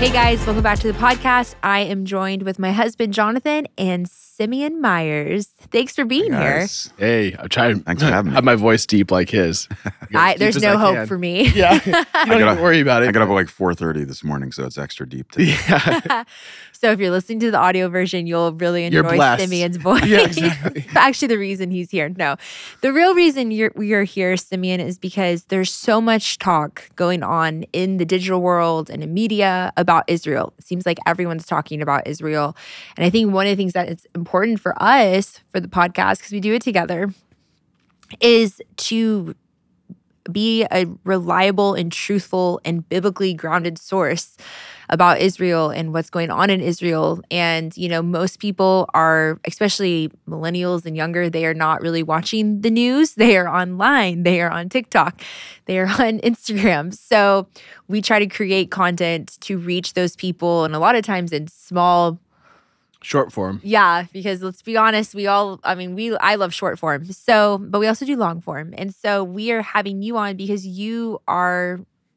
Hey guys, welcome back to the podcast. I am joined with my husband, Jonathan, and Simeon Myers. Thanks for being here. Hey, I'm trying Thanks for having me. have my voice deep like his. There's no hope for me. Yeah, you don't even worry about it. I got up at like 4:30 this morning, so it's extra deep today. Yeah. So if you're listening to the audio version, you'll really enjoy blessed. Simeon's voice. Yeah, exactly. Actually, the reason he's here. No, the real reason we are here, Simeon, is because there's so much talk going on in the digital world and in media about Israel. It seems like everyone's talking about Israel. And I think one of the things that is important for us, for the podcast, because we do it together, is to be a reliable and truthful and biblically grounded source about Israel and what's going on in Israel. And, you know, most people are, especially millennials and younger, they are not really watching the news. They are online. They are on TikTok. They are on Instagram. So we try to create content to reach those people. And a lot of times in small, Short form. yeah, because let's be honest, I love short form. So, but we also do long form. And so we are having you on because you are,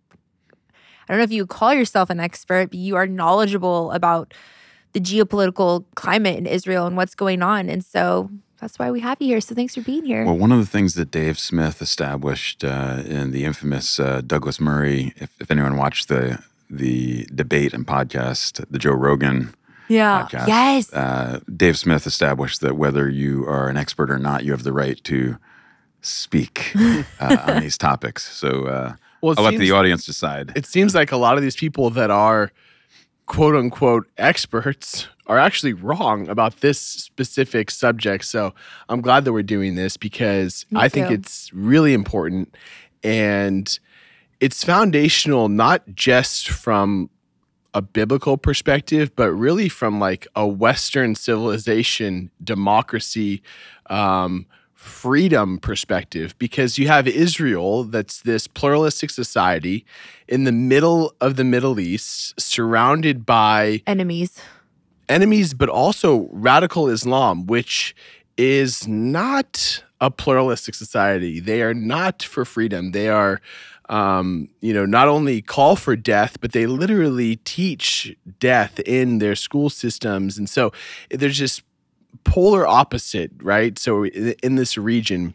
I don't know if you would call yourself an expert, but you are knowledgeable about the geopolitical climate in Israel and what's going on. And so that's why we have you here. So thanks for being here. Well, one of the things that Dave Smith established in the infamous Douglas Murray, if anyone watched the debate and podcast, the Joe Rogan podcast. Yes. Dave Smith established that whether you are an expert or not, you have the right to speak on these topics. So I'll let the audience decide. It seems like a lot of these people that are quote unquote experts are actually wrong about this specific subject. So I'm glad that we're doing this because I think it's really important, and it's foundational, not just from a biblical perspective, but really from like a Western civilization, democracy, freedom perspective, because you have Israel that's this pluralistic society in the middle of the Middle East, surrounded by Enemies, but also radical Islam, which is not a pluralistic society. They are not for freedom. They are not only call for death, but they literally teach death in their school systems. And so there's this polar opposite, right? So in this region,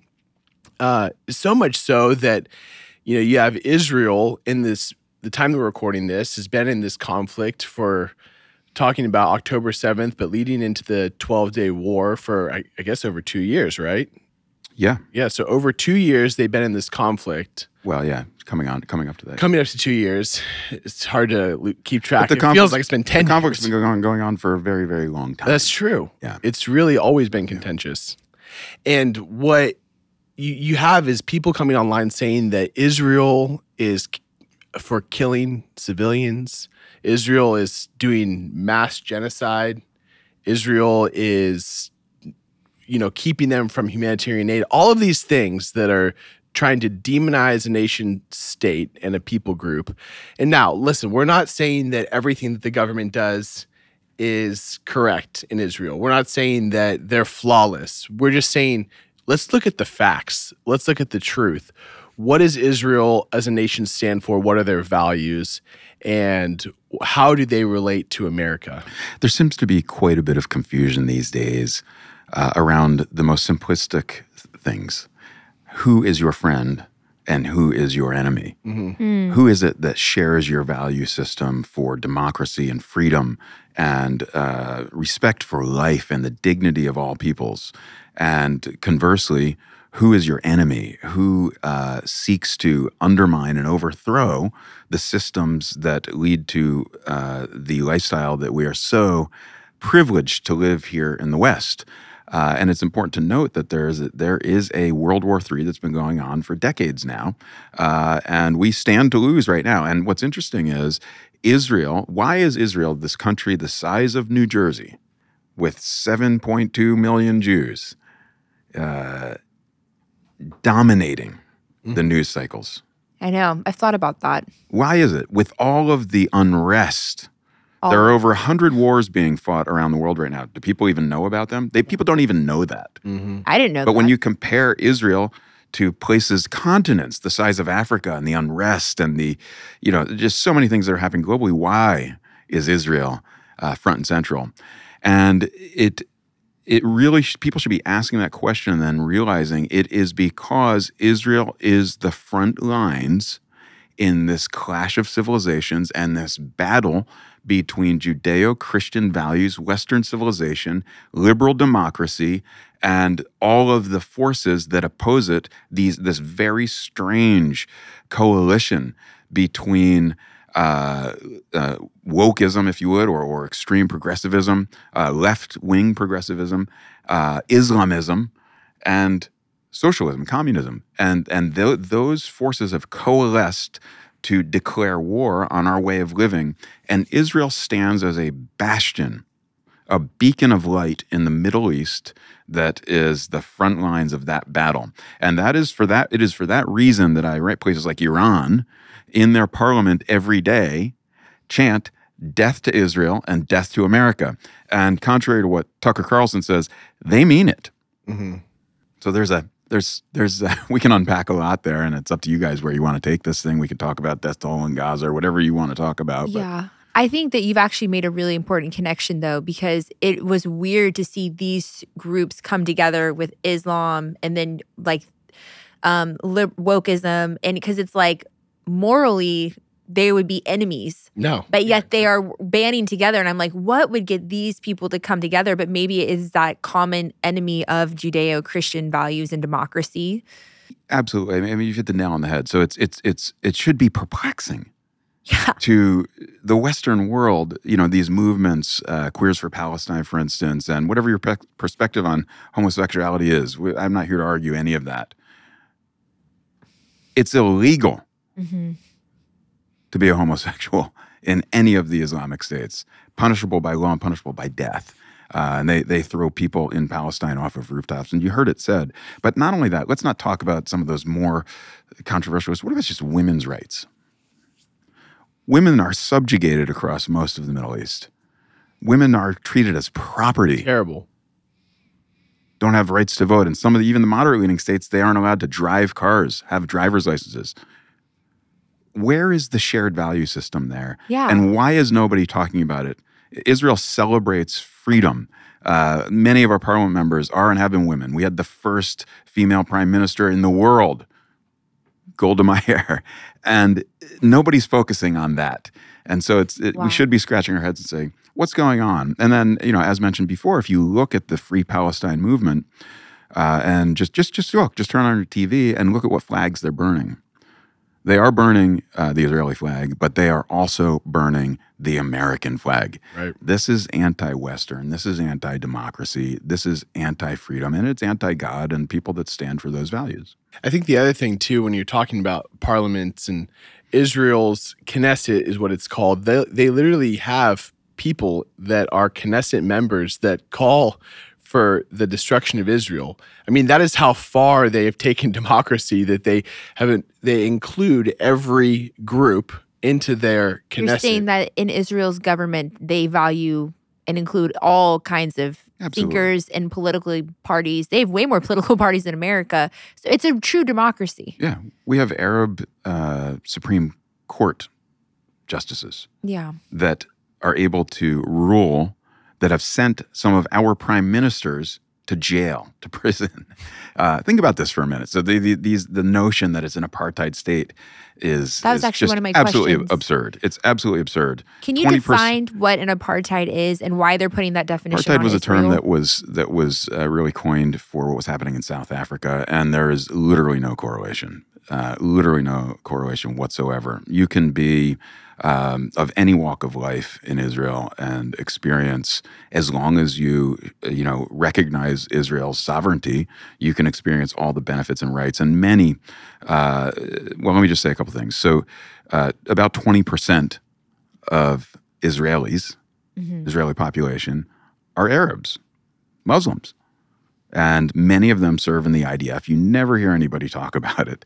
so much so that, you have Israel the time that we're recording this has been in this conflict for talking about October 7th, but leading into the 12-day war for, I guess, over 2 years, right? Yeah. Yeah. So over 2 years, they've been in this conflict. Well, yeah, coming up to that. Coming up to 2 years. It's hard to keep track. But It feels like it's been 10 years. The conflict's been going on for a very, very long time. That's true. Yeah. It's really always been contentious. And what you have is people coming online saying that Israel is for killing civilians. Israel is doing mass genocide. Israel is keeping them from humanitarian aid, all of these things that are trying to demonize a nation state and a people group. And now, listen, we're not saying that everything that the government does is correct in Israel. We're not saying that they're flawless. We're just saying, let's look at the facts. Let's look at the truth. What does Israel as a nation stand for? What are their values? And how do they relate to America? There seems to be quite a bit of confusion these days around the most simplistic things. Who is your friend and who is your enemy? Mm-hmm. Who is it that shares your value system for democracy and freedom and respect for life and the dignity of all peoples? And conversely, who is your enemy? Who seeks to undermine and overthrow the systems that lead to the lifestyle that we are so privileged to live here in the West? And it's important to note that there is a World War III that's been going on for decades now, and we stand to lose right now. And what's interesting is Israel. Why is Israel, this country the size of New Jersey, with 7.2 million Jews, dominating the news cycles? I know. I've thought about that. Why is it? With all of the unrest, there are over 100 wars being fought around the world right now. Do people even know about them? People don't even know that. Mm-hmm. I didn't know that. But when you compare Israel to places, continents, the size of Africa and the unrest and the, just so many things that are happening globally, why is Israel front and central. And it really, people should be asking that question and then realizing it is because Israel is the front lines in this clash of civilizations and this battle between Judeo-Christian values, Western civilization, liberal democracy, and all of the forces that oppose it, this very strange coalition between wokeism, if you would, or extreme progressivism, left-wing progressivism, Islamism, and socialism, communism. And those forces have coalesced to declare war on our way of living. And Israel stands as a bastion, a beacon of light in the Middle East that is the front lines of that battle. And it is for that reason that I write places like Iran in their parliament every day chant death to Israel and death to America. And contrary to what Tucker Carlson says, they mean it. Mm-hmm. So there's we can unpack a lot there, and it's up to you guys where you want to take this thing. We can talk about death toll in Gaza or whatever you want to talk about. Yeah. I think that you've actually made a really important connection, though, because it was weird to see these groups come together with Islam and then like wokeism, and because it's like morally they would be enemies. No. But yet they are banding together. And I'm like, what would get these people to come together? But maybe it is that common enemy of Judeo-Christian values and democracy. Absolutely. I mean, you've hit the nail on the head. So it should be perplexing. Yeah. To the Western world, these movements, Queers for Palestine, for instance, and whatever your perspective on homosexuality is, I'm not here to argue any of that. It's illegal to be a homosexual in any of the Islamic states, punishable by law and punishable by death. And they throw people in Palestine off of rooftops. And you heard it said. But not only that, let's not talk about some of those more controversial. What about just women's rights? Women are subjugated across most of the Middle East. Women are treated as property. Terrible. Don't have rights to vote. And even the moderate-leaning states, they aren't allowed to drive cars, have driver's licenses. Where is the shared value system there? Yeah. And why is nobody talking about it? Israel celebrates freedom. Many of our parliament members are and have been women. We had the first female prime minister in the world, Golda Meir, and nobody's focusing on that. And so Wow. we should be scratching our heads and saying, what's going on? And then, as mentioned before, if you look at the Free Palestine movement and just turn on your TV and look at what flags they're burning. They are burning the Israeli flag, but they are also burning the American flag. Right. This is anti-Western. This is anti-democracy. This is anti-freedom, and it's anti-God and people that stand for those values. I think the other thing, too, when you're talking about parliaments and Israel's Knesset is what it's called, they literally have people that are Knesset members that call for the destruction of Israel. I mean, that is how far they have taken democracy, that they include every group into their Knesset. You're saying that in Israel's government, they value and include all kinds of thinkers and political parties. They have way more political parties than America. So it's a true democracy. Yeah. We have Arab Supreme Court justices that are able to rule, that have sent some of our prime ministers to jail, to prison. Think about this for a minute. So the notion that it's an apartheid state is actually one of my absolutely questions. Absurd. It's absolutely absurd. Can you define what an apartheid is and why they're putting that definition Apartheid on was Israel? a term that was really coined for what was happening in South Africa, and there is literally no correlation. Literally no correlation whatsoever. You can be of any walk of life in Israel and experience, as long as you recognize Israel's sovereignty, you can experience all the benefits and rights. And many, let me just say a couple things. So about 20% of Israelis, Israeli population, are Arabs, Muslims. And many of them serve in the IDF. You never hear anybody talk about it.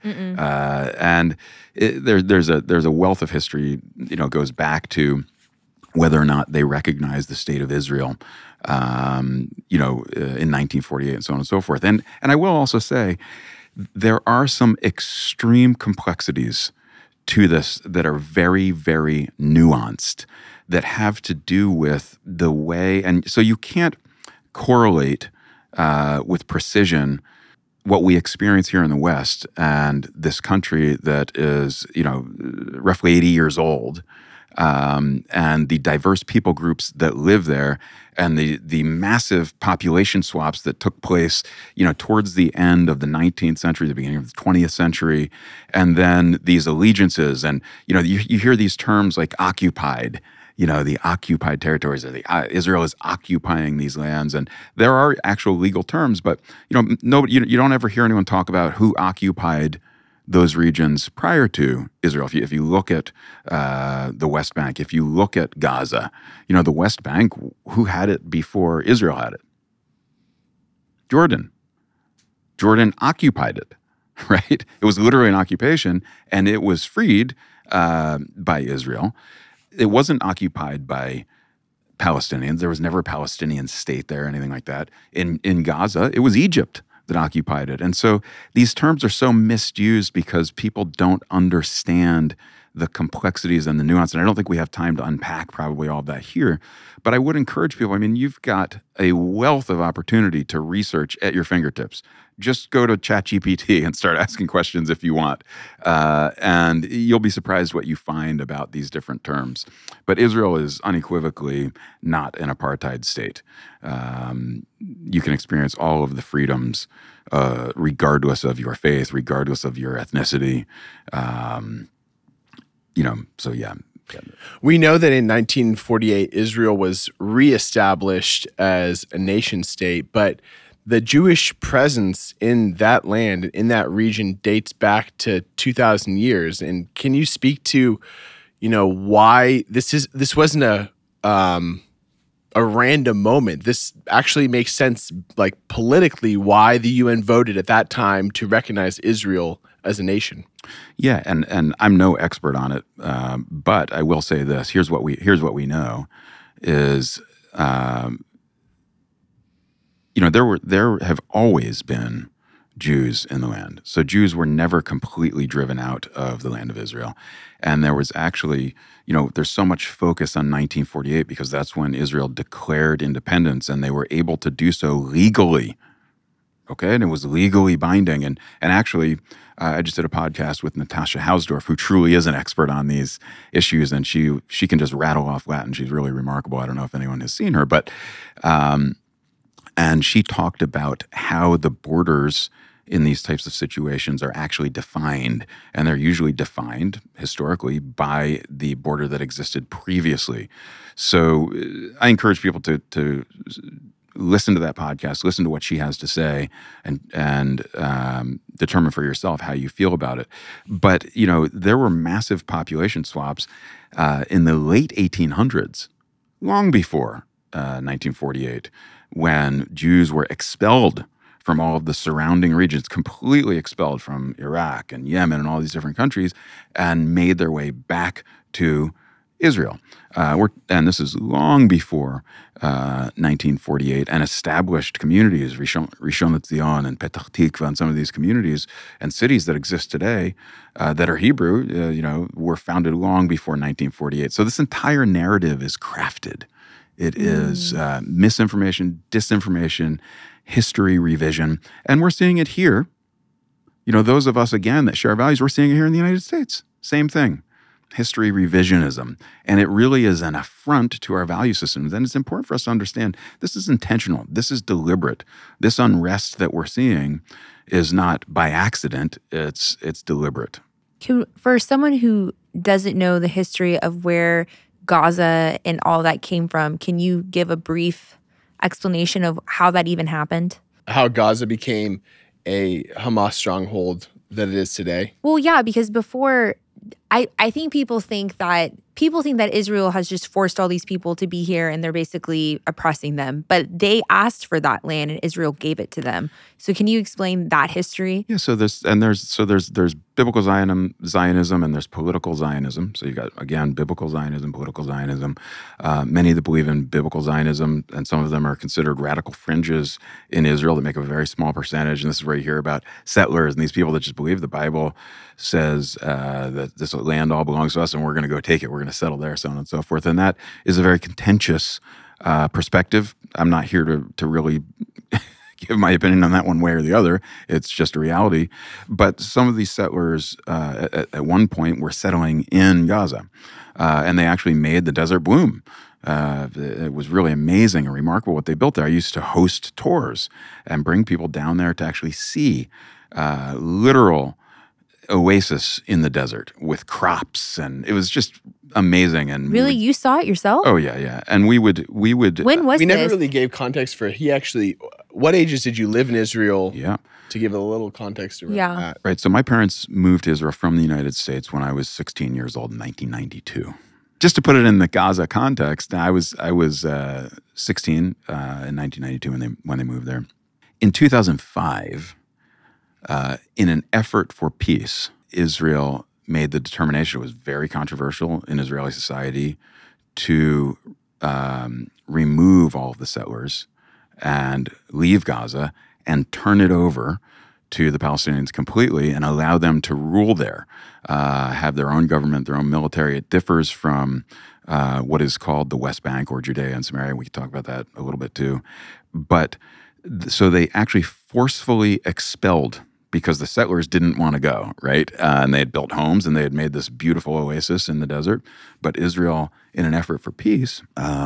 There's a wealth of history, goes back to whether or not they recognize the state of Israel, in 1948 and so on and so forth. And I will also say there are some extreme complexities to this that are very, very nuanced, that have to do with the way, and so you can't correlate with precision what we experience here in the West and this country that is, roughly 80 years old, and the diverse people groups that live there, and the massive population swaps that took place, towards the end of the 19th century, the beginning of the 20th century, and then these allegiances, and you hear these terms like occupied. The occupied territories, or Israel is occupying these lands, and there are actual legal terms, but nobody, you don't ever hear anyone talk about who occupied those regions prior to Israel. If you look at the West Bank, if you look at Gaza, the West Bank, who had it before Israel had it? Jordan. Jordan occupied it, right? It was literally an occupation, and it was freed by Israel. It wasn't occupied by Palestinians. There was never a Palestinian state there or anything like that. In Gaza, it was Egypt that occupied it. And so these terms are so misused because people don't understand the complexities and the nuance. And I don't think we have time to unpack probably all of that here. But I would encourage people, you've got a wealth of opportunity to research at your fingertips. Just go to ChatGPT and start asking questions if you want. And you'll be surprised what you find about these different terms. But Israel is unequivocally not an apartheid state. You can experience all of the freedoms regardless of your faith, regardless of your ethnicity. So yeah. We know that in 1948, Israel was reestablished as a nation state, but the Jewish presence in that land, in that region, dates back to 2,000 years. And can you speak to, why this wasn't a random moment? This actually makes sense, like politically, why the UN voted at that time to recognize Israel as a nation. Yeah, and I'm no expert on it, but I will say this: here's what we know is, there have always been Jews in the land. So Jews were never completely driven out of the land of Israel, and there was actually, there's so much focus on 1948 because that's when Israel declared independence, and they were able to do so legally. Okay, and it was legally binding, and actually. I just did a podcast with Natasha Hausdorff, who truly is an expert on these issues, and she can just rattle off Latin. She's really remarkable. I don't know if anyone has seen her, but and she talked about how the borders in these types of situations are actually defined, and they're usually defined historically by the border that existed previously. So I encourage people to listen to that podcast, listen to what she has to say, and determine for yourself how you feel about it. But, there were massive population swaps in the late 1800s, long before 1948, when Jews were expelled from all of the surrounding regions, completely expelled from Iraq and Yemen and all these different countries, and made their way back to Israel. And this is long before 1948, and established communities, Rishon LeZion and Petah Tikva, and some of these communities and cities that exist today that are Hebrew, were founded long before 1948. So this entire narrative is crafted. It is misinformation, disinformation, history revision, and we're seeing it here. Those of us, again, that share our values, we're seeing it here in the United States. Same thing. History revisionism. And it really is an affront to our value systems. And it's important for us to understand this is intentional. This is deliberate. This unrest that we're seeing is not by accident. It's deliberate. For someone who doesn't know the history of where Gaza and all that came from, can you give a brief explanation of how that even happened? How Gaza became a Hamas stronghold that it is today? Well, yeah, because before... I think people think that Israel has just forced all these people to be here and they're basically oppressing them. But they asked for that land and Israel gave it to them. So can you explain that history? Yeah, so there's biblical Zionism and there's political Zionism. So you've got, again, biblical Zionism, political Zionism. Many that believe in biblical Zionism, and some of them are considered radical fringes in Israel that make up a very small percentage. And this is where you hear about settlers and these people that just believe the Bible says that this land all belongs to us and we're going to go take it. We're going to settle there, so on and so forth. And that is a very contentious perspective. I'm not here to really give my opinion on that one way or the other. It's just a reality. But some of these settlers at one point were settling in Gaza, and they actually made the desert bloom. It was really amazing and remarkable what they built there. I used to host tours and bring people down there to actually see literal oasis in the desert with crops, and it was just amazing. And Really, you saw it yourself? Oh yeah. And we would. When was We this? never really gave context for he actually. What ages did you live in Israel? Yeah. To give a little context around Yeah. that. Right. So my parents moved to Israel from the United States when I was 16 years old in 1992. Just to put it in the Gaza context, I was 16 in 1992 when they moved there. In 2005, in an effort for peace, Israel made the determination, it was very controversial in Israeli society, to remove all of the settlers and leave Gaza and turn it over to the Palestinians completely and allow them to rule there, have their own government, their own military. It differs from what is called the West Bank or Judea and Samaria. We can talk about that a little bit too. But so they actually forcefully expelled, because the settlers didn't want to go, right? And they had built homes and they had made this beautiful oasis in the desert. But Israel, in an effort for peace,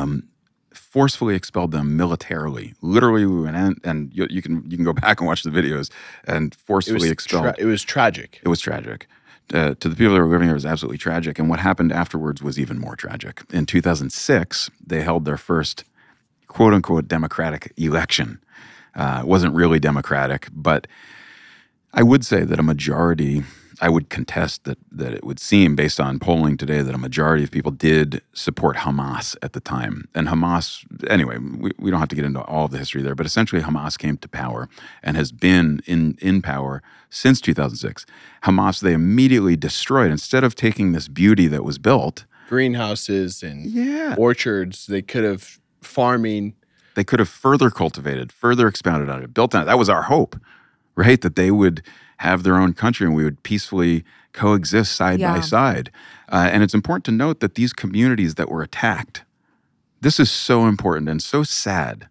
forcefully expelled them militarily. Literally, we went in, and you can go back and watch the videos, and forcefully expelled. It was tragic. It was tragic. To the people that were living there, it was absolutely tragic. And what happened afterwards was even more tragic. In 2006, they held their first quote-unquote democratic election. It wasn't really democratic, but I would say that a majority, I would contest that it would seem, based on polling today, that a majority of people did support Hamas at the time. And Hamas, anyway, we don't have to get into all of the history there, but essentially Hamas came to power and has been in power since 2006. Hamas, they immediately destroyed, instead of taking this beauty that was built. Greenhouses and orchards, they could have farming. They could have further cultivated, further expounded on it, built on it. That was our hope, right? That they would have their own country and we would peacefully coexist side by side. And it's important to note that these communities that were attacked, this is so important and so sad,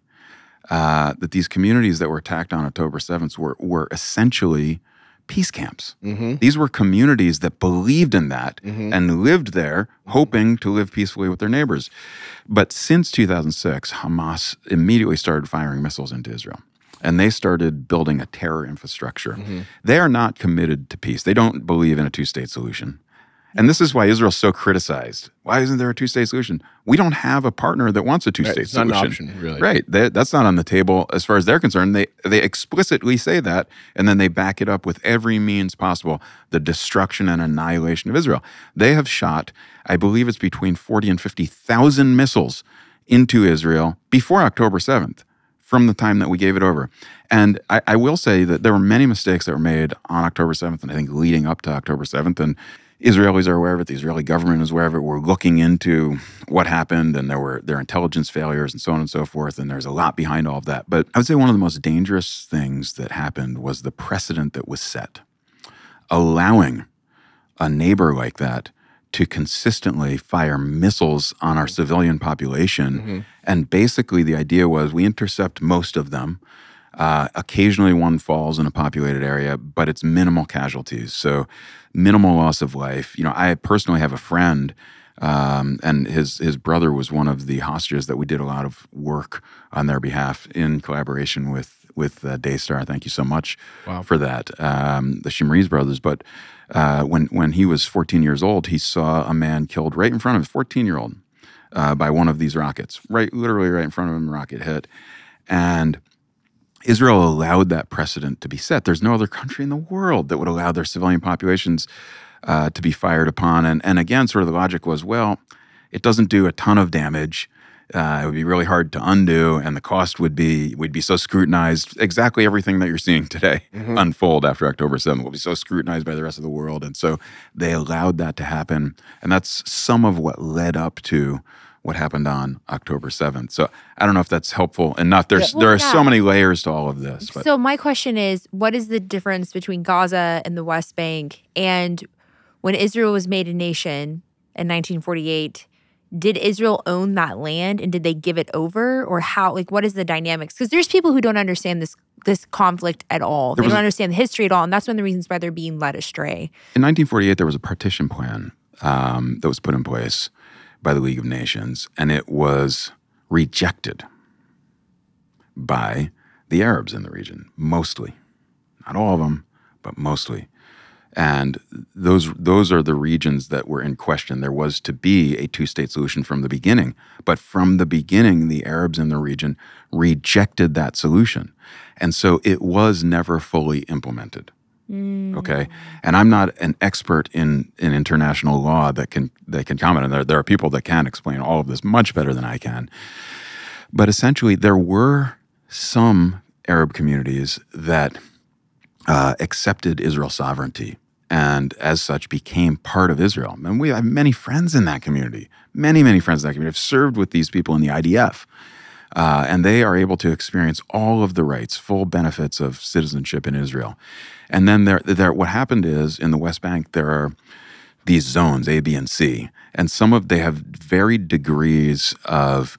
that these communities that were attacked on October 7th were essentially peace camps. Mm-hmm. These were communities that believed in that and lived there hoping to live peacefully with their neighbors. But since 2006, Hamas immediately started firing missiles into Israel. And they started building a terror infrastructure. Mm-hmm. They are not committed to peace. They don't believe in a two-state solution. And this is why Israel's so criticized. Why isn't there a two-state solution? We don't have a partner that wants a two-state solution. It's not an option, really. Right. That's not on the table as far as they're concerned. They explicitly say that, and then they back it up with every means possible, the destruction and annihilation of Israel. They have shot, I believe it's between 40 and 50,000 missiles into Israel before October 7th. From the time that we gave it over. And I will say that there were many mistakes that were made on October 7th, and I think leading up to October 7th, and Israelis are aware of it, the Israeli government is aware of it. We're looking into what happened, and there were intelligence failures and so on and so forth, and there's a lot behind all of that. But I would say one of the most dangerous things that happened was the precedent that was set. Allowing a neighbor like that to consistently fire missiles on our civilian population. Mm-hmm. And basically the idea was we intercept most of them. Occasionally one falls in a populated area, but it's minimal casualties. So minimal loss of life. You know, I personally have a friend, and his brother was one of the hostages that we did a lot of work on their behalf in collaboration with Daystar. Thank you so much for that. The Shimriz brothers. But when he was 14 years old, he saw a man killed right in front of him, 14-year-old, by one of these rockets, literally right in front of him, a rocket hit. And Israel allowed that precedent to be set. There's no other country in the world that would allow their civilian populations to be fired upon. And again, sort of the logic was, well, it doesn't do a ton of damage. It would be really hard to undo, and the cost would be so scrutinized. Exactly everything that you're seeing today unfold after October 7th will be so scrutinized by the rest of the world. And so they allowed that to happen. And that's some of what led up to what happened on October 7th. So I don't know if that's helpful enough. There are so many layers to all of this. But. So my question is, what is the difference between Gaza and the West Bank? And when Israel was made a nation in 1948, did Israel own that land and did they give it over, or how? Like, what is the dynamics? Because there's people who don't understand this conflict at all. They don't understand the history at all, and that's one of the reasons why they're being led astray. In 1948, there was a partition plan that was put in place by the League of Nations, and it was rejected by the Arabs in the region, mostly. Not all of them, but mostly. And those are the regions that were in question. There was to be a two-state solution from the beginning. But from the beginning, the Arabs in the region rejected that solution. And so it was never fully implemented. Okay? And I'm not an expert in international law that can comment. And there are people that can explain all of this much better than I can. But essentially, there were some Arab communities that accepted Israel's sovereignty and as such became part of Israel. And we have many friends in that community, many friends in that community. I've served with these people in the IDF. And they are able to experience all of the rights, full benefits of citizenship in Israel. And then what happened is in the West Bank, there are these zones, A, B, and C. And they have varied degrees of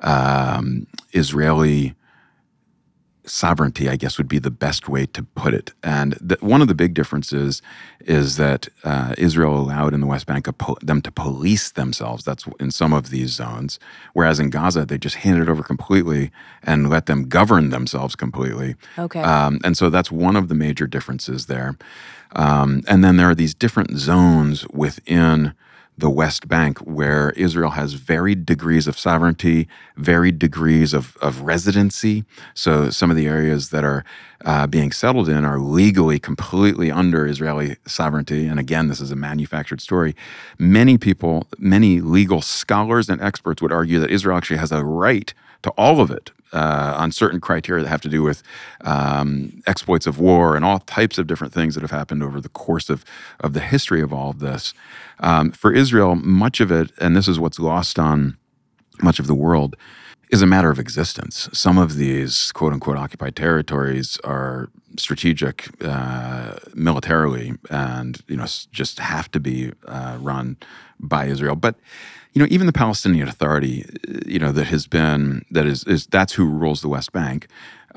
Israeli sovereignty, I guess would be the best way to put it. And one of the big differences is that Israel allowed in the West Bank them to police themselves. That's in some of these zones. Whereas in Gaza, they just handed it over completely and let them govern themselves completely. Okay. And so that's one of the major differences there. And then there are these different zones within the West Bank where Israel has varied degrees of sovereignty, varied degrees of residency. So some of the areas that are being settled in are legally completely under Israeli sovereignty. And again, this is a manufactured story. Many legal scholars and experts would argue that Israel actually has a right to all of it on certain criteria that have to do with exploits of war and all types of different things that have happened over the course of the history of all of this. For Israel, much of it, and this is what's lost on much of the world, is a matter of existence. Some of these quote-unquote occupied territories are strategic militarily and just have to be run by Israel. But even the Palestinian Authority, that's who rules the West Bank,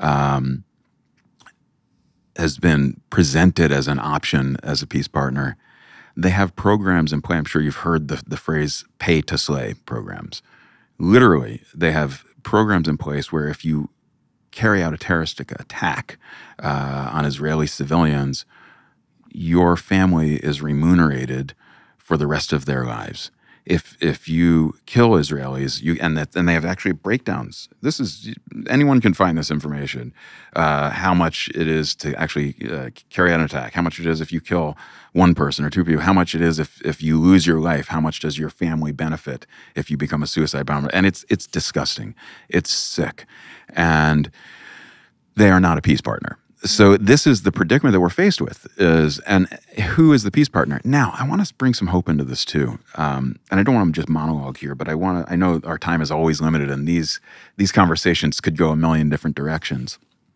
has been presented as an option as a peace partner. They have programs in play. I'm sure you've heard the phrase "pay to slay" programs. Literally, they have programs in place where if you carry out a terroristic attack on Israeli civilians, your family is remunerated for the rest of their lives. If you kill Israelis, and they have actually breakdowns. Anyone can find this information. How much it is to actually carry out an attack? How much it is if you kill one person or two people? How much it is if you lose your life? How much does your family benefit if you become a suicide bomber? And it's disgusting. It's sick, and they are not a peace partner. So this is the predicament that we're faced with and who is the peace partner? Now, I want to bring some hope into this too. And I don't want to just monologue here, but I know our time is always limited and these conversations could go a million different directions.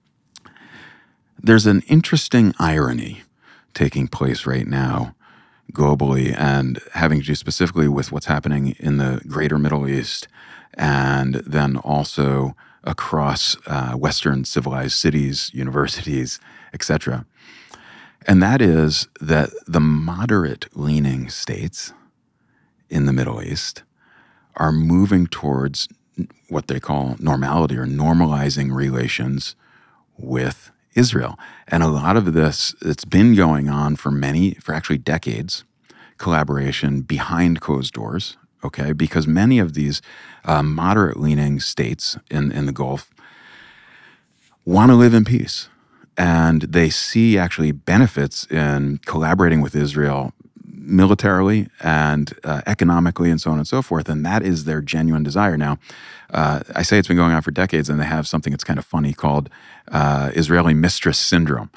There's an interesting irony taking place right now globally and having to do specifically with what's happening in the greater Middle East and then also across Western civilized cities, universities, etc. And that is that the moderate-leaning states in the Middle East are moving towards what they call normality or normalizing relations with Israel. And a lot of this, it's been going on for actually decades, collaboration behind closed doors, okay? Because many of these moderate-leaning states in the Gulf want to live in peace. And they see actually benefits in collaborating with Israel militarily and economically and so on and so forth. And that is their genuine desire. Now, I say it's been going on for decades, and they have something that's kind of funny called Israeli mistress syndrome,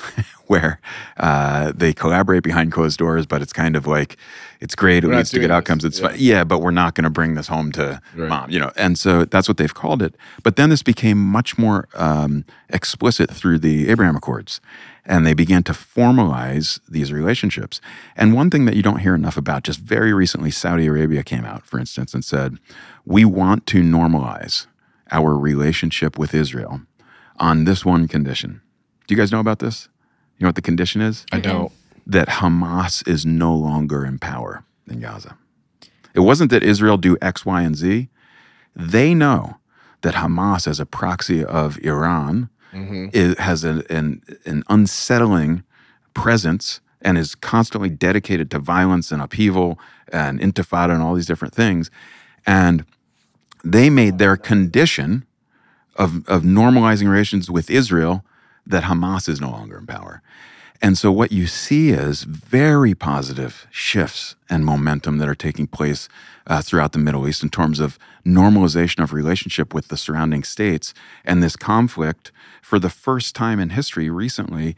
where they collaborate behind closed doors, but it's kind of like, it's great, it leads to good outcomes. It's fun. Yeah, but we're not going to bring this home to mom, And so that's what they've called it. But then this became much more explicit through the Abraham Accords, and they began to formalize these relationships. And one thing that you don't hear enough about, just very recently, Saudi Arabia came out, for instance, and said, we want to normalize our relationship with Israel on this one condition. Do you guys know about this? You know what the condition is? I don't. That Hamas is no longer in power in Gaza. It wasn't that Israel do X, Y, and Z. They know that Hamas, as a proxy of Iran, has an unsettling presence and is constantly dedicated to violence and upheaval and intifada and all these different things. And they made their condition of normalizing relations with Israel that Hamas is no longer in power. And so what you see is very positive shifts and momentum that are taking place throughout the Middle East in terms of normalization of relationship with the surrounding states. And this conflict, for the first time in history recently,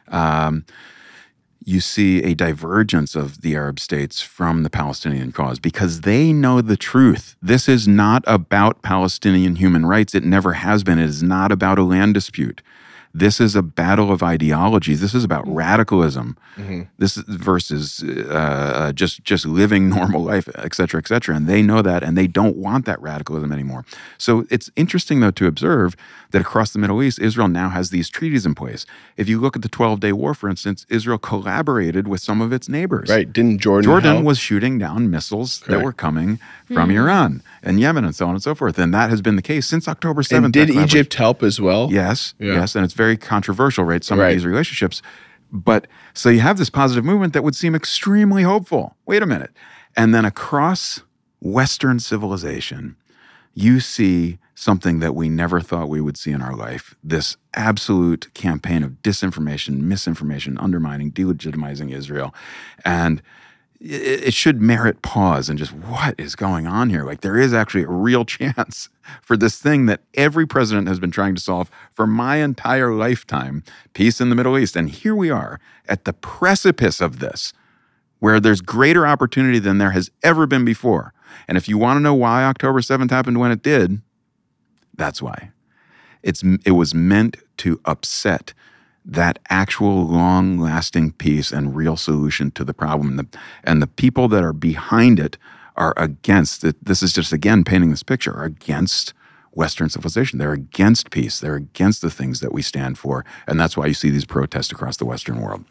you see a divergence of the Arab states from the Palestinian cause because they know the truth. This is not about Palestinian human rights. It never has been. It is not about a land dispute. This is a battle of ideologies. This is about radicalism. This is versus just living normal life, et cetera, et cetera. And they know that, and they don't want that radicalism anymore. So it's interesting, though, to observe that across the Middle East, Israel now has these treaties in place. If you look at the 12-Day War, for instance, Israel collaborated with some of its neighbors. Right. Didn't Jordan help? Was shooting down missiles that were coming from Iran and Yemen and so on and so forth. And that has been the case since October 7th. And did Egypt help as well? Yes. Yes. And it's very controversial, right? Some of these relationships. But so you have this positive movement that would seem extremely hopeful. Wait a minute. And then across Western civilization, you see something that we never thought we would see in our life, this absolute campaign of disinformation, misinformation, undermining, delegitimizing Israel. And it should merit pause and just, what is going on here? Like, there is actually a real chance for this thing that every president has been trying to solve for my entire lifetime, peace in the Middle East. And here we are at the precipice of this, where there's greater opportunity than there has ever been before. And if you want to know why October 7th happened when it did, that's why. It was meant to upset that actual long-lasting peace and real solution to the problem. And the people that are behind it are against it. This is just, again, painting this picture, are against Western civilization. They're against peace. They're against the things that we stand for. And that's why you see these protests across the Western world.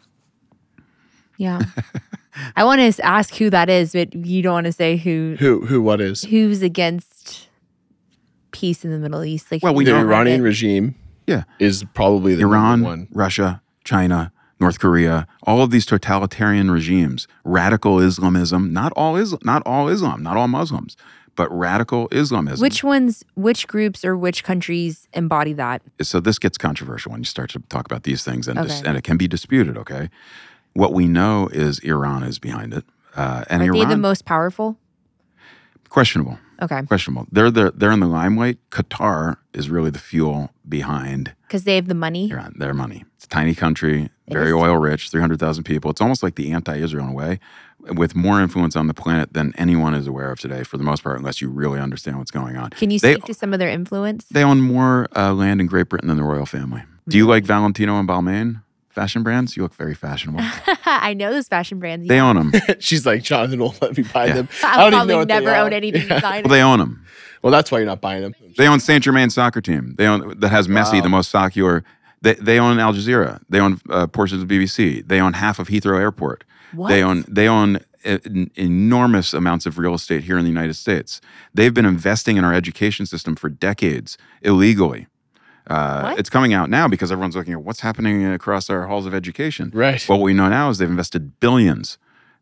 Yeah. I want to ask who that is, but you don't want to say who. What is? Who's against peace in the Middle East? Like, well, the Iranian regime is probably the Iran, one. Russia, China, North Korea, all of these totalitarian regimes, radical Islamism, not all Islam, not all Muslims, but radical Islamism. Which groups or which countries embody that? So this gets controversial when you start to talk about these things, and it can be disputed, okay? What we know is Iran is behind it. And Are they the most powerful? Questionable. Okay. Questionable. They're in the limelight. Qatar is really the fuel behind. Because they have the money? Iran, their money. It's a tiny country, very oil rich, 300,000 people. It's almost like the anti-Israel in a way, with more influence on the planet than anyone is aware of today, for the most part, unless you really understand what's going on. Can you speak to some of their influence? They own more land in Great Britain than the royal family. Do you like Valentino and Balmain? Fashion brands? You look very fashionable. I know those fashion brands. They own them. She's like, Jonathan won't let me buy them. I'll probably never own anything inside. Well, they own them. Well, that's why you're not buying them. They own Saint Germain soccer team. They own that has Messi, the most secular. They own Al Jazeera. They own portions of BBC. They own half of Heathrow Airport. What? They own enormous amounts of real estate here in the United States. They've been investing in our education system for decades illegally. It's coming out now because everyone's looking at what's happening across our halls of education. Right. What we know now is they've invested billions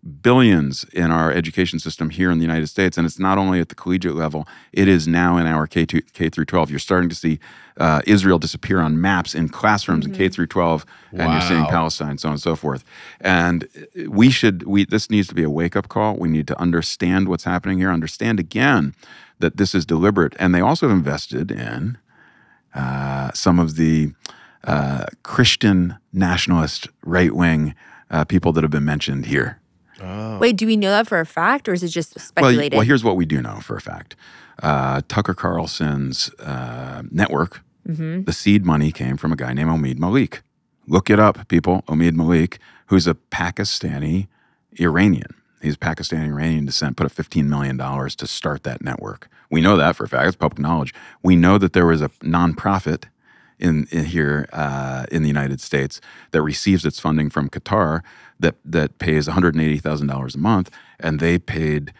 in our education system here in the United States. And it's not only at the collegiate level, it is now in our K through 12. You're starting to see Israel disappear on maps in classrooms in K through 12, and you're seeing Palestine, so on and so forth. And this needs to be a wake-up call. We need to understand what's happening here, understand again that this is deliberate. And they also have invested in some of the Christian nationalist right-wing people that have been mentioned here. Wait, do we know that for a fact, or is it just speculated? Well, here's what we do know for a fact. Tucker Carlson's network, the seed money came from a guy named Omid Malik. Look it up, people. Omid Malik, who's a Pakistani Iranian. He's Pakistani Iranian descent, put up $15 million to start that network. We know that for a fact. It's public knowledge. We know that there was a nonprofit in here in the United States that receives its funding from Qatar that pays $180,000 a month, and they paid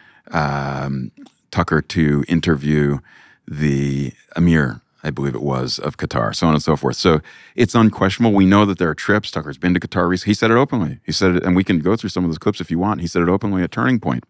Tucker to interview the Emir, I believe it was, of Qatar, so on and so forth. So it's unquestionable. We know that there are trips. Tucker's been to Qatar recently. He said it openly. He said it, and we can go through some of those clips if you want. He said it openly at Turning Point.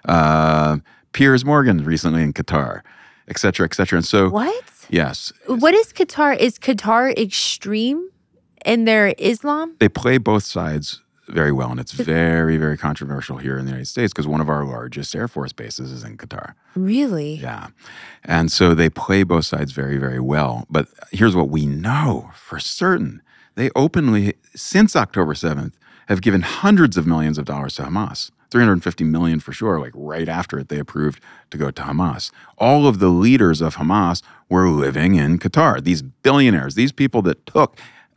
Piers Morgan recently in Qatar, et cetera, et cetera. And so what? Yes. What is Qatar? Is Qatar extreme in their Islam? They play both sides very well, and it's very, very controversial here in the United States because one of our largest Air Force bases is in Qatar. Really? Yeah. And so they play both sides very, very well. But here's what we know for certain. They openly, since October 7th, have given hundreds of millions of dollars to Hamas. $350 million for sure, like right after it, they approved to go to Hamas. All of the leaders of Hamas were living in Qatar. These billionaires, these people that took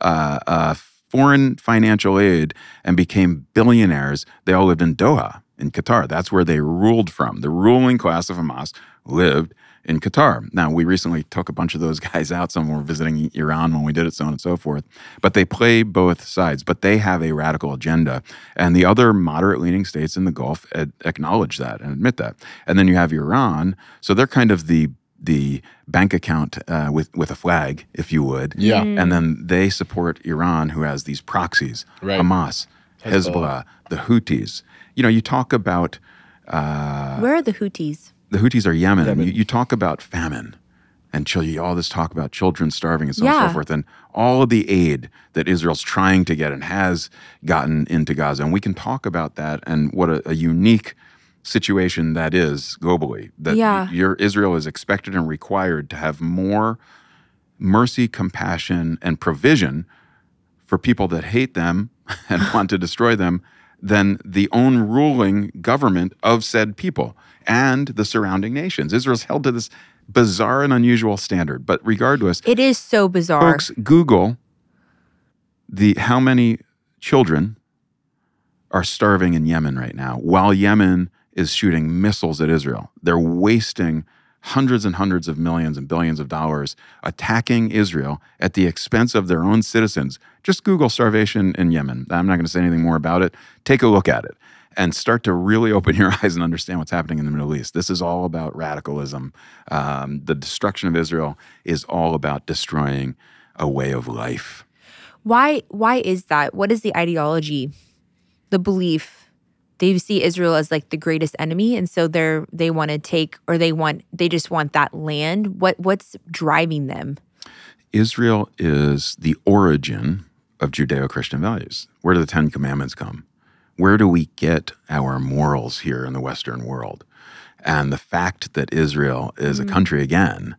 foreign financial aid and became billionaires, they all lived in Doha, in Qatar. That's where they ruled from. The ruling class of Hamas lived in Qatar. Now, we recently took a bunch of those guys out. Some were visiting Iran when we did it, so on and so forth. But they play both sides. But they have a radical agenda. And the other moderate-leaning states in the Gulf acknowledge that and admit that. And then you have Iran. So they're kind of the bank account with a flag, if you would. Yeah. And then they support Iran, who has these proxies, right. Hamas, Hezbollah, the Houthis. You know, you talk about... where are the Houthis? The Houthis are Yemen. You talk about famine and all this talk about children starving and so on and so forth, and all of the aid that Israel's trying to get and has gotten into Gaza. And we can talk about that and what a unique situation that is globally. That Israel is expected and required to have more mercy, compassion, and provision for people that hate them and want to destroy them than the own ruling government of said people and the surrounding nations. Israel's held to this bizarre and unusual standard. But regardless, it is so bizarre. Folks, Google how many children are starving in Yemen right now while Yemen is shooting missiles at Israel. They're wasting hundreds and hundreds of millions and billions of dollars attacking Israel at the expense of their own citizens. Just Google starvation in Yemen. I'm not going to say anything more about it. Take a look at it and start to really open your eyes and understand what's happening in the Middle East. This is all about radicalism. The destruction of Israel is all about destroying a way of life. Why is that? What is the ideology, the belief? They see Israel as like the greatest enemy, and so they want to take, or they just want that land. What's driving them? Israel is the origin of Judeo-Christian values. Where do the Ten Commandments come? Where do we get our morals here in the Western world? And the fact that Israel is a country again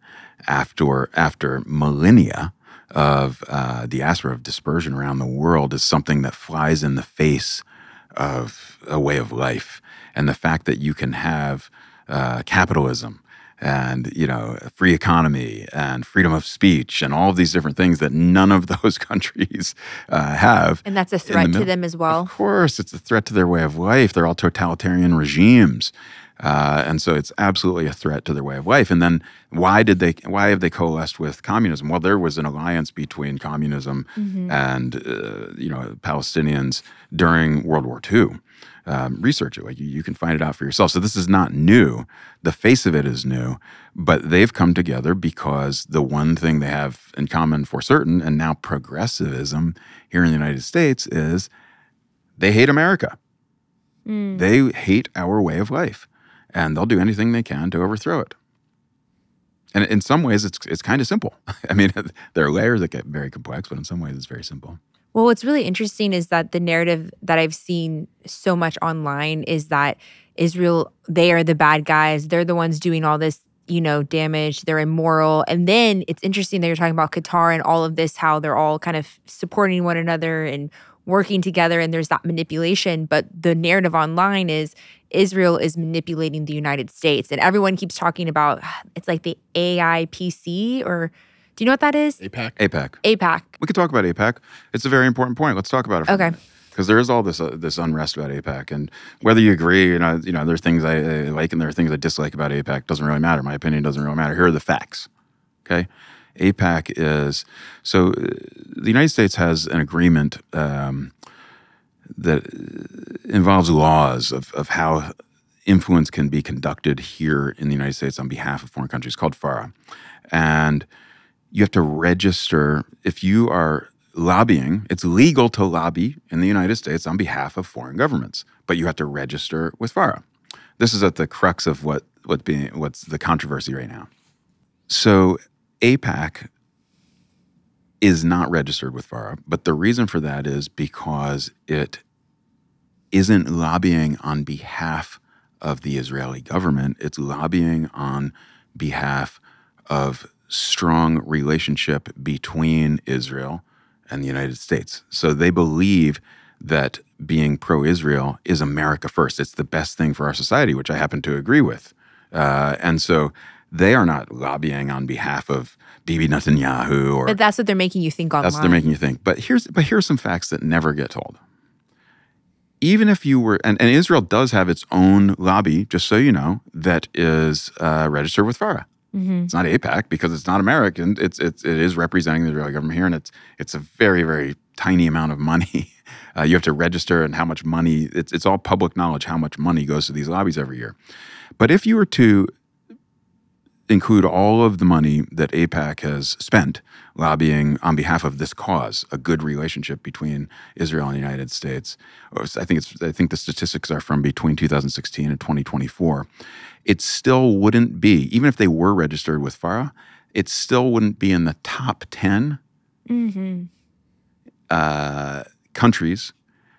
after millennia of diaspora, of dispersion around the world, is something that flies in the face of a way of life. And the fact that you can have capitalism and, a free economy and freedom of speech and all of these different things that none of those countries have. And that's a threat to them as well? Of course, it's a threat to their way of life. They're all totalitarian regimes. And so it's absolutely a threat to their way of life. And then why have they coalesced with communism? Well, there was an alliance between communism and, Palestinians during World War II. Research it. Like you can find it out for yourself. So this is not new. The face of it is new, but they've come together because the one thing they have in common for certain, and now progressivism here in the United States, is they hate America. They hate our way of life, and they'll do anything they can to overthrow it. And in some ways, it's kind of simple. I mean, there are layers that get very complex, but in some ways, it's very simple. Well, what's really interesting is that the narrative that I've seen so much online is that Israel, they are the bad guys. They're the ones doing all this damaged, they're immoral. And then it's interesting that you're talking about Qatar and all of this, how they're all kind of supporting one another and working together, and there's that manipulation. But the narrative online is Israel is manipulating the United States. And everyone keeps talking about, it's like the AIPC, or do you know what that is? AIPAC. AIPAC. We could talk about AIPAC. It's a very important point. Let's talk about it for a minute. Because there is all this unrest about AIPAC, and whether you agree, there's things I like and there are things I dislike about AIPAC. Doesn't really matter. My opinion doesn't really matter. Here are the facts. Okay, AIPAC is the United States has an agreement that involves laws of how influence can be conducted here in the United States on behalf of foreign countries, called FARA, and you have to register if you are lobbying. It's legal to lobby in the United States on behalf of foreign governments, but you have to register with FARA. This is at the crux of what's the controversy right now. So AIPAC is not registered with FARA, but the reason for that is because it isn't lobbying on behalf of the Israeli government. It's lobbying on behalf of strong relationship between Israel and the United States. So they believe that being pro-Israel is America first. It's the best thing for our society, which I happen to agree with. And so they are not lobbying on behalf of Bibi Netanyahu. But that's what they're making you think online. That's what they're making you think. But here's some facts that never get told. Even if you were, and Israel does have its own lobby, just so you know, that is registered with FARA. It's not AIPAC because it's not American. It is representing the Israeli government here, and it's a very, very tiny amount of money. You have to register, and how much money. It's all public knowledge how much money goes to these lobbies every year. But if you were to include all of the money that AIPAC has spent lobbying on behalf of this cause, a good relationship between Israel and the United States, I think the statistics are from between 2016 and 2024. It still wouldn't be, even if they were registered with FARA, it still wouldn't be in the top 10 countries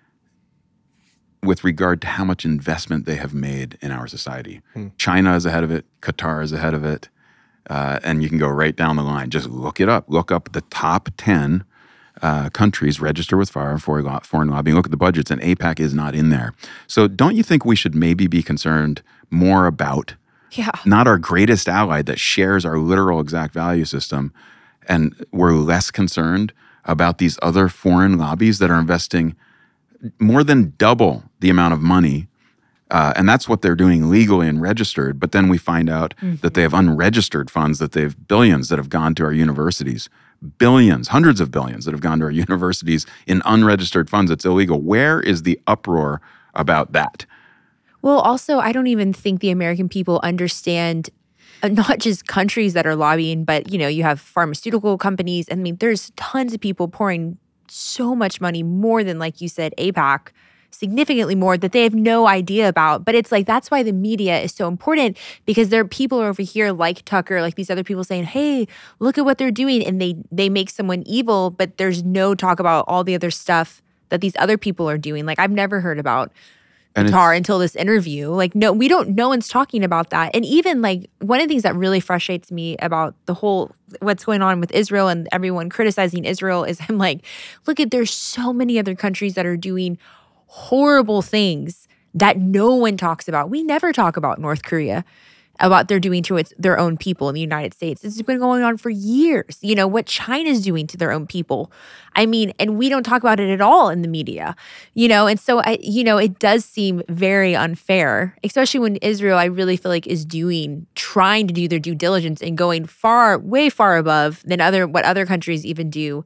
with regard to how much investment they have made in our society. China is ahead of it. Qatar is ahead of it. And you can go right down the line. Just look it up. Look up the top 10 countries registered with FARA for foreign lobbying. Look at the budgets, and AIPAC is not in there. So don't you think we should maybe be concerned more about not our greatest ally that shares our literal exact value system, and we're less concerned about these other foreign lobbies that are investing more than double the amount of money, and that's what they're doing legally and registered. But then we find out that they have unregistered funds, that they have billions that have gone to our universities, billions, hundreds of billions that have gone to our universities in unregistered funds. It's illegal. Where is the uproar about that? Well, also, I don't even think the American people understand not just countries that are lobbying, but, you have pharmaceutical companies. I mean, there's tons of people pouring so much money, more than, like you said, AIPAC, significantly more, that they have no idea about. But it's like, that's why the media is so important, because there are people over here like Tucker, like these other people saying, hey, look at what they're doing. And they make someone evil, but there's no talk about all the other stuff that these other people are doing. Like, I've never heard about Qatar until this interview. Like, no one's talking about that. And even like one of the things that really frustrates me about the whole what's going on with Israel and everyone criticizing Israel is I'm like, there's so many other countries that are doing horrible things that no one talks about. We never talk about North Korea, about they're doing to their own people in the United States. It's been going on for years. What China's doing to their own people. I mean, and we don't talk about it at all in the media, and so it does seem very unfair, especially when Israel, I really feel like, is trying to do their due diligence and going way far above than what other countries even do.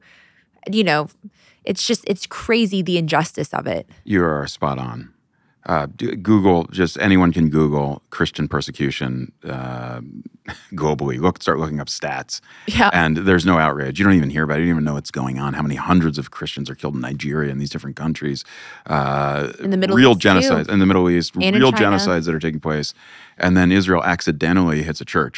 It's crazy, the injustice of it. You are spot on. Google, just anyone can Google Christian persecution globally. Start looking up stats. Yeah. And there's no outrage. You don't even hear about it. You don't even know what's going on. How many hundreds of Christians are killed in Nigeria and these different countries. In the Middle East. Real genocides in the Middle East. And real in China. Genocides that are taking place. And then Israel accidentally hits a church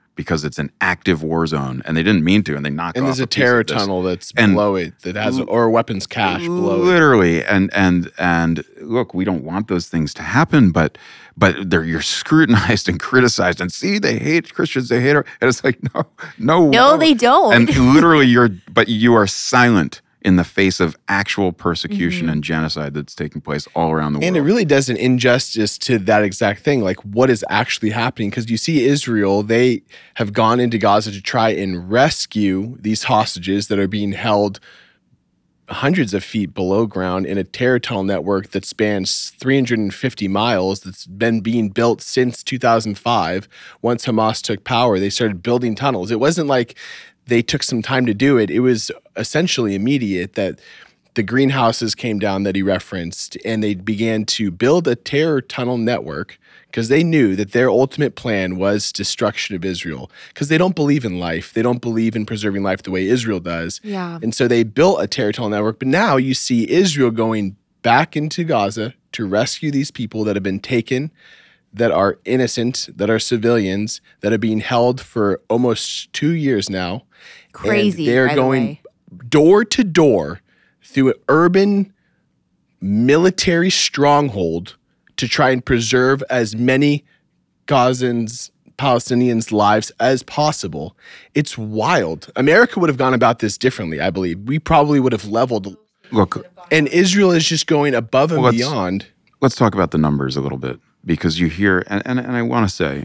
because it's an active war zone, and they didn't mean to, and they knocked off. And there's a piece of terror this. tunnel that's below it that has, or a weapons cache below it. Literally, and look, we don't want those things to happen, but you're scrutinized and criticized, and see, they hate Christians, they hate her, and it's like, no, they don't. And literally, you are silent in the face of actual persecution and genocide that's taking place all around the world. And it really does an injustice to that exact thing, like what is actually happening. Because you see Israel, they have gone into Gaza to try and rescue these hostages that are being held hundreds of feet below ground in a terror tunnel network that spans 350 miles that's been being built since 2005. Once Hamas took power, they started building tunnels. It wasn't like they took some time to do it. It was essentially immediate that the greenhouses came down that he referenced, and they began to build a terror tunnel network because they knew that their ultimate plan was destruction of Israel, because they don't believe in life. They don't believe in preserving life the way Israel does. Yeah. And so they built a terror tunnel network. But now you see Israel going back into Gaza to rescue these people that have been taken, that are innocent, that are civilians, that are being held for almost 2 years now. Crazy. And they're by the going way. door to door through an urban military stronghold to try and preserve as many Gazans, Palestinians' lives as possible. It's wild. America would have gone about this differently, I believe. We probably would have leveled. Look, And Israel is just going above and Well, beyond. let's talk about the numbers a little bit, because you hear, and I want to say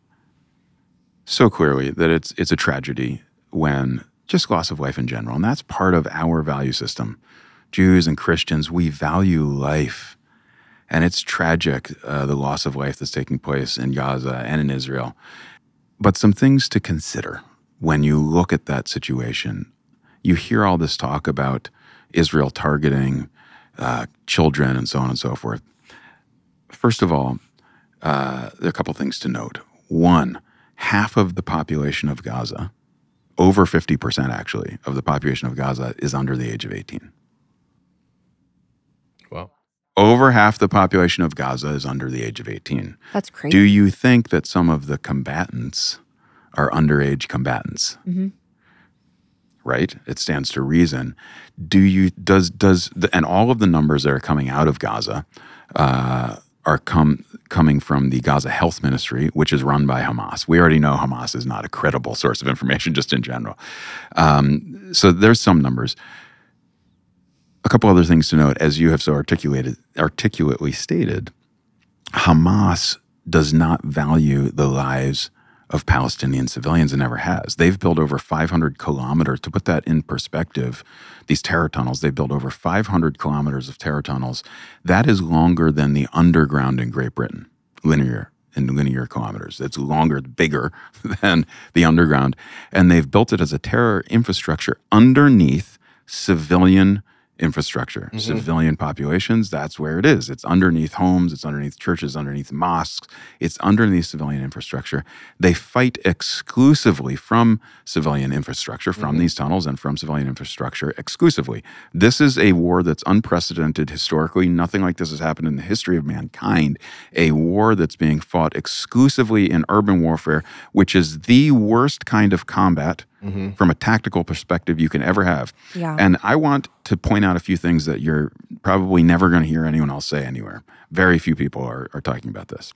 so clearly that it's a tragedy when just loss of life in general, and that's part of our value system. Jews and Christians, we value life, and it's tragic, the loss of life that's taking place in Gaza and in Israel. But some things to consider when you look at that situation. You hear all this talk about Israel targeting children and so on and so forth. First of all, there are a couple things to note. One, half of the population of Gaza, over 50% actually, of the population of Gaza is under the age of 18. Wow. Over half the population of Gaza is under the age of 18. That's crazy. Do you think that some of the combatants are underage combatants? Mm-hmm. Right? It stands to reason. And all of the numbers that are coming out of Gaza are coming from the Gaza Health Ministry, which is run by Hamas. We already know Hamas is not a credible source of information just in general. So there's some numbers. A couple other things to note, as you have so articulately stated, Hamas does not value the lives of Palestinian civilians and never has. They've built over 500 kilometers. To put that in perspective, these terror tunnels, they built over 500 kilometers of terror tunnels. That is longer than the underground in Great Britain, linear kilometers. It's longer, bigger than the underground. And they've built it as a terror infrastructure underneath civilian infrastructure, civilian populations. That's where it is. It's underneath homes, it's underneath churches, underneath mosques, it's underneath civilian infrastructure. They fight exclusively from civilian infrastructure, from these tunnels and from civilian infrastructure exclusively. This is a war that's unprecedented historically. Nothing like this has happened in the history of mankind. A war that's being fought exclusively in urban warfare, which is the worst kind of combat from a tactical perspective you can ever have. Yeah. And I want to point out a few things that you're probably never going to hear anyone else say anywhere. Very few people are talking about this.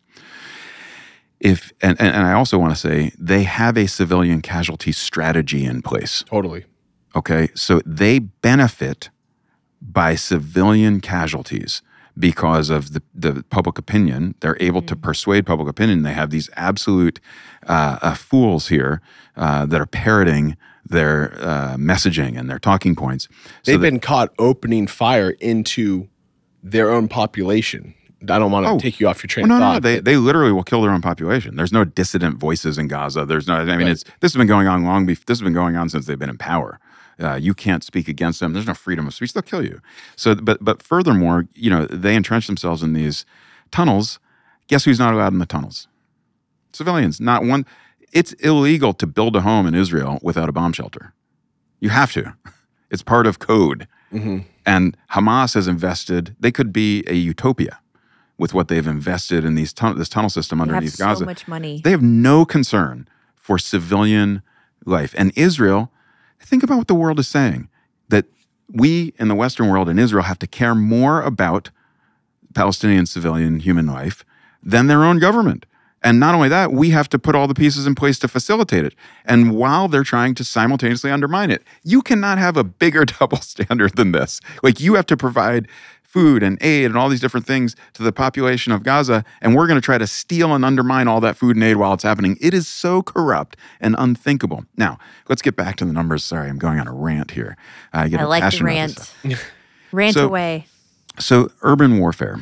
And I also want to say they have a civilian casualty strategy in place. Totally. Okay, so they benefit by civilian casualties because of the public opinion. They're able to persuade public opinion. They have these absolute fools here that are parroting their messaging and their talking points. They've been caught opening fire into their own population. I don't want to take you off your train of thought. No. They literally will kill their own population. There's no dissident voices in Gaza. There's no. I mean, this has been going on this has been going on since they've been in power. You can't speak against them. There's no freedom of speech. They'll kill you. So, but furthermore, they entrench themselves in these tunnels. Guess who's not allowed in the tunnels? Civilians. Not one. It's illegal to build a home in Israel without a bomb shelter. You have to. It's part of code. And Hamas has invested. They could be a utopia with what they've invested in this tunnel system underneath Gaza. So much money. They have no concern for civilian life. And Israel, think about what the world is saying, that we in the Western world and Israel have to care more about Palestinian civilian human life than their own government. And not only that, we have to put all the pieces in place to facilitate it. And while they're trying to simultaneously undermine it, you cannot have a bigger double standard than this. Like, you have to provide food and aid and all these different things to the population of Gaza, and we're going to try to steal and undermine all that food and aid while it's happening. It is so corrupt and unthinkable. Now, let's get back to the numbers. Sorry, I'm going on a rant here. I like the rant. Rant away. So urban warfare,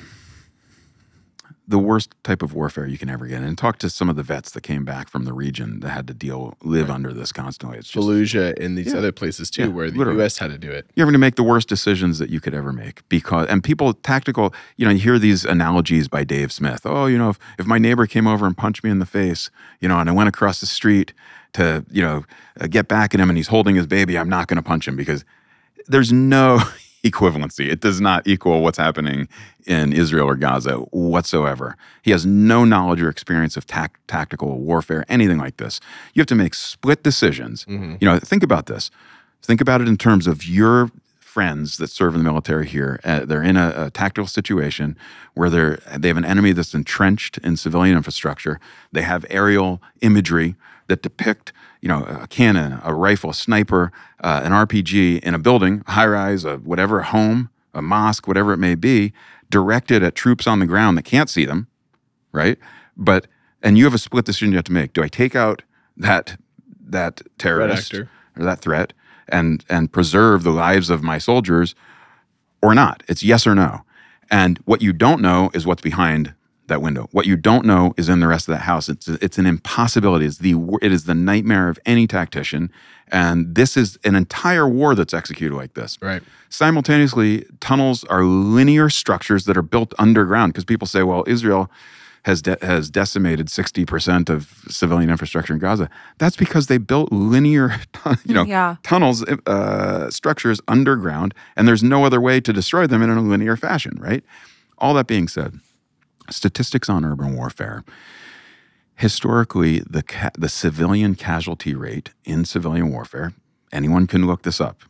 the worst type of warfare you can ever get. And talk to some of the vets that came back from the region that had to live under this constantly. It's just Fallujah and these other places too, where the U.S. had to do it. You're having to make the worst decisions that you could ever make and people tactical, you hear these analogies by Dave Smith. Oh, if my neighbor came over and punched me in the face, and I went across the street to, get back at him and he's holding his baby, I'm not going to punch him, because there's no equivalency. It does not equal what's happening in Israel or Gaza whatsoever. He has no knowledge or experience of tactical warfare, anything like this. You have to make split decisions. Mm-hmm. Think about this. Think about it in terms of your friends that serve in the military here. They're in a tactical situation where they have an enemy that's entrenched in civilian infrastructure. They have aerial imagery that depict a cannon, a rifle, a sniper, an RPG in a building, a high-rise, a home, a mosque, whatever it may be, directed at troops on the ground that can't see them, right? And you have a split decision you have to make. Do I take out that terrorist or that threat and preserve the lives of my soldiers or not? It's yes or no. And what you don't know is what's behind that window. What you don't know is in the rest of that house. It's an impossibility. It is the nightmare of any tactician. And this is an entire war that's executed like this. Right. Simultaneously, tunnels are linear structures that are built underground, because people say, well, Israel has decimated 60% of civilian infrastructure in Gaza. That's because they built linear, tunnels, structures underground, and there's no other way to destroy them in a linear fashion, right? All that being said, statistics on urban warfare. Historically, the civilian casualty rate in civilian warfare, anyone can look this up.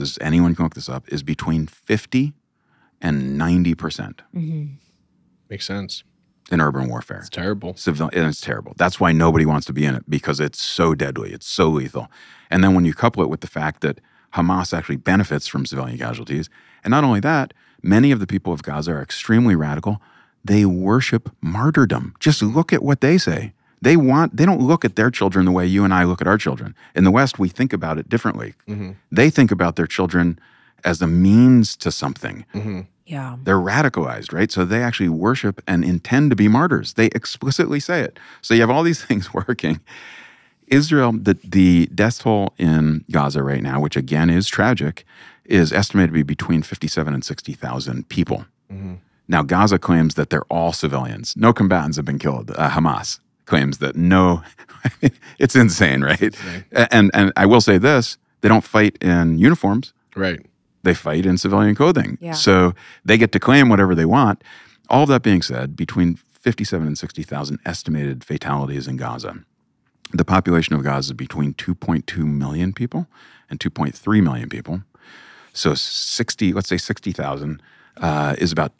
Is between 50 and 90%. Mm-hmm. Makes sense. In urban warfare. It's terrible. And it's terrible. That's why nobody wants to be in it, because it's so deadly. It's so lethal. And then when you couple it with the fact that Hamas actually benefits from civilian casualties, and not only that, many of the people of Gaza are extremely radical. They worship martyrdom. Just look at what they say. They don't look at their children the way you and I look at our children. In the West, we think about it differently. Mm-hmm. They think about their children as a means to something. Mm-hmm. Yeah. They're radicalized, right? So they actually worship and intend to be martyrs. They explicitly say it. So you have all these things working. Israel, the death toll in Gaza right now, which again is tragic, is estimated to be between 57 and 60,000 people. Mm-hmm. Now, Gaza claims that they're all civilians. No combatants have been killed. Hamas claims that no. It's insane, right? Insane. And I will say this, they don't fight in uniforms. Right. They fight in civilian clothing. Yeah. So they get to claim whatever they want. All of that being said, between 57 and 60,000 estimated fatalities in Gaza. The population of Gaza is between 2.2 million people and 2.3 million people. So 60,000 is about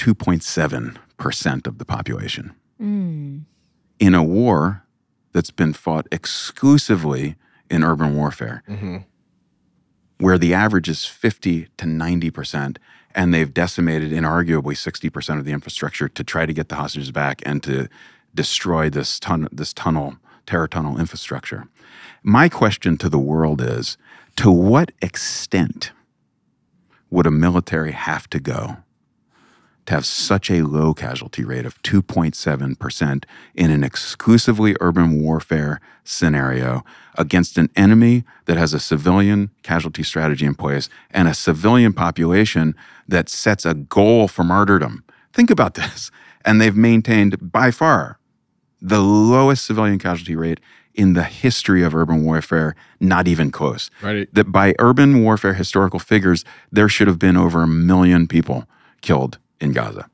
2.7% of the population. Mm. In a war that's been fought exclusively in urban warfare, mm-hmm. where the average is 50 to 90%, and they've decimated inarguably 60% of the infrastructure to try to get the hostages back and to destroy this terror tunnel infrastructure. My question to the world is, to what extent would a military have to go to have such a low casualty rate of 2.7% in an exclusively urban warfare scenario against an enemy that has a civilian casualty strategy in place and a civilian population that sets a goal for martyrdom? Think about this. And they've maintained by far the lowest civilian casualty rate in the history of urban warfare, not even close. Right. That by urban warfare historical figures, there should have been over 1 million people killed in Gaza.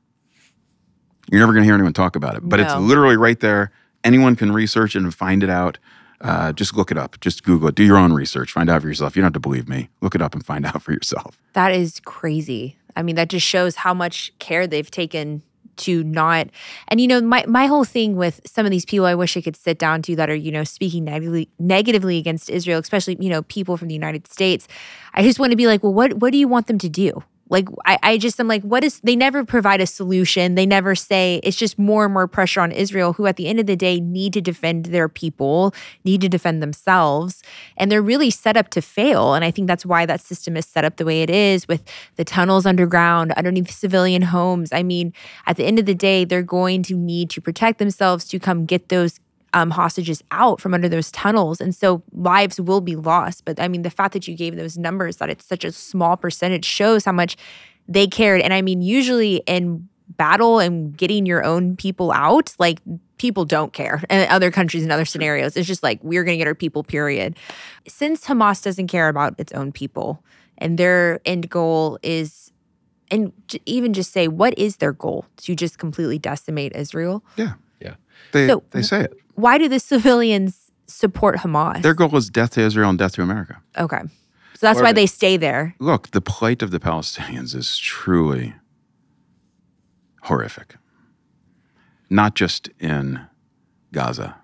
You're never going to hear anyone talk about it, but It's literally right there. Anyone can research it and find it out. Just look it up. Just Google it. Do your own research. Find out for yourself. You don't have to believe me. Look it up and find out for yourself. That is crazy. I mean, that just shows how much care they've taken to not. And, you know, my whole thing with some of these people I wish I could sit down to that are, you know, speaking negatively against Israel, especially, you know, people from the United States. I just want to be like, well, what do you want them to do? Like, I'm like, they never provide a solution. They never say, it's just more and more pressure on Israel, who at the end of the day need to defend their people, need to defend themselves. And they're really set up to fail. And I think that's why that system is set up the way it is, with the tunnels underground, underneath civilian homes. I mean, at the end of the day, they're going to need to protect themselves to come get those hostages out from under those tunnels. And so lives will be lost. But I mean, the fact that you gave those numbers, that it's such a small percentage, shows how much they cared. And I mean, usually in battle and getting your own people out, like, people don't care. And other countries and other scenarios, it's just like, we're going to get our people, period. Since Hamas doesn't care about its own people and their end goal is, and even just say, what is their goal? To just completely decimate Israel? Yeah. Yeah. They say it. Why do the civilians support Hamas? Their goal is death to Israel and death to America. Okay. So that's why they stay there. Look, the plight of the Palestinians is truly horrific. Not just in Gaza.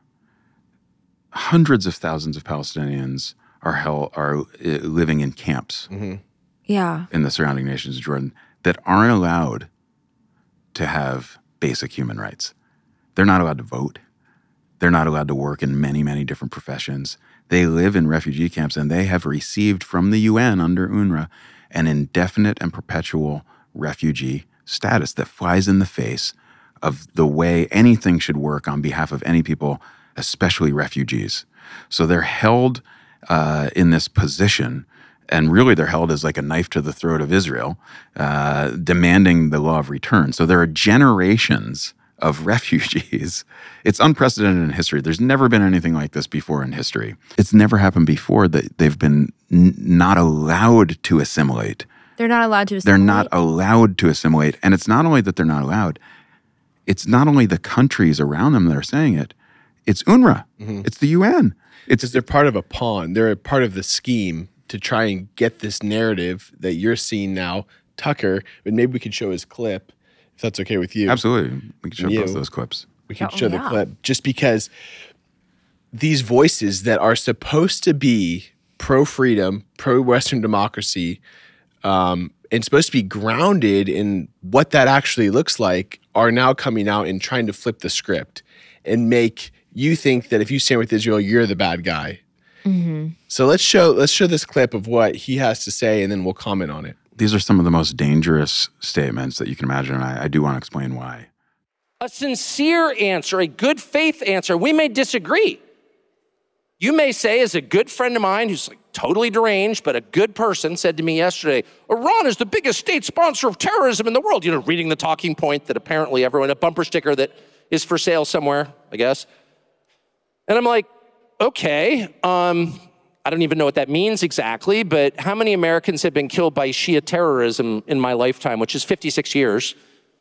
Hundreds of thousands of Palestinians are living in camps Yeah. in the surrounding nations of Jordan that aren't allowed to have basic human rights. They're not allowed to vote. They're not allowed to work in many, many different professions. They live in refugee camps, and they have received from the UN under UNRWA an indefinite and perpetual refugee status that flies in the face of the way anything should work on behalf of any people, especially refugees. So they're held in this position, and really they're held as like a knife to the throat of Israel, demanding the law of return. So there are generations of refugees. It's unprecedented in history. There's never been anything like this before in history. It's never happened before that they've been not allowed to assimilate. They're not allowed to assimilate? They're not allowed to assimilate. And it's not only that they're not allowed, it's not only the countries around them that are saying it, it's UNRWA. It's the UN. It's because they're part of a pawn. They're a part of the scheme to try and get this narrative that you're seeing now. Tucker, and maybe we could show his clip, if that's okay with you. Absolutely. We can show both those clips. We can show the clip, just because these voices that are supposed to be pro-freedom, pro-Western democracy, and supposed to be grounded in what that actually looks like, are now coming out and trying to flip the script and make you think that if you stand with Israel, you're the bad guy. So let's show this clip of what he has to say, and then we'll comment on it. These are some of the most dangerous statements that you can imagine, and I do want to explain why. A sincere answer, a good faith answer. We may disagree. You may say, as a good friend of mine who's like totally deranged, but a good person, said to me yesterday, Iran is the biggest state sponsor of terrorism in the world. You know, reading the talking point that apparently everyone, a bumper sticker that is for sale somewhere, I guess. And I'm like, okay, I don't even know what that means exactly, but how many Americans have been killed by Shia terrorism in my lifetime, which is 56 years?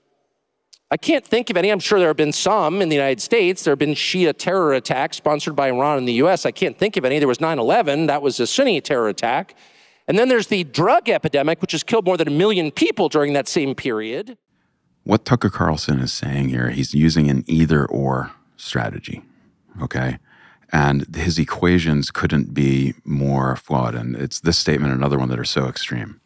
I can't think of any. I'm sure there have been some in the United States. There have been Shia terror attacks sponsored by Iran in the US. I can't think of any. There was 9/11. That was a Sunni terror attack. And then there's the drug epidemic, which has killed more than 1 million people during that same period. What Tucker Carlson is saying here, he's using an either-or strategy, okay? And his equations couldn't be more flawed. And it's this statement and another one that are so extreme.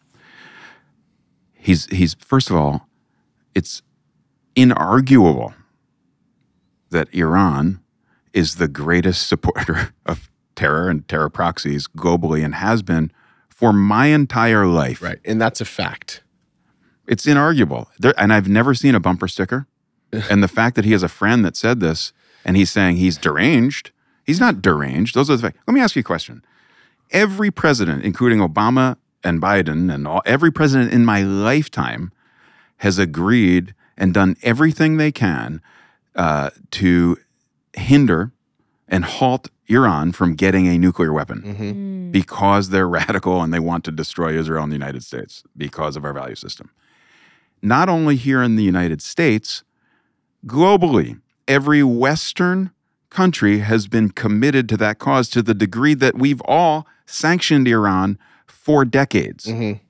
He's first of all, it's inarguable that Iran is the greatest supporter of terror and terror proxies globally and has been for my entire life. Right. And that's a fact. It's inarguable. And I've never seen a bumper sticker. And the fact that he has a friend that said this and he's saying he's deranged. He's not deranged. Those are the facts. Let me ask you a question. Every president, including Obama and Biden and every president in my lifetime has agreed and done everything they can to hinder and halt Iran from getting a nuclear weapon because they're radical and they want to destroy Israel and the United States because of our value system. Not only here in the United States, globally, every Western country has been committed to that cause to the degree that we've all sanctioned Iran for decades.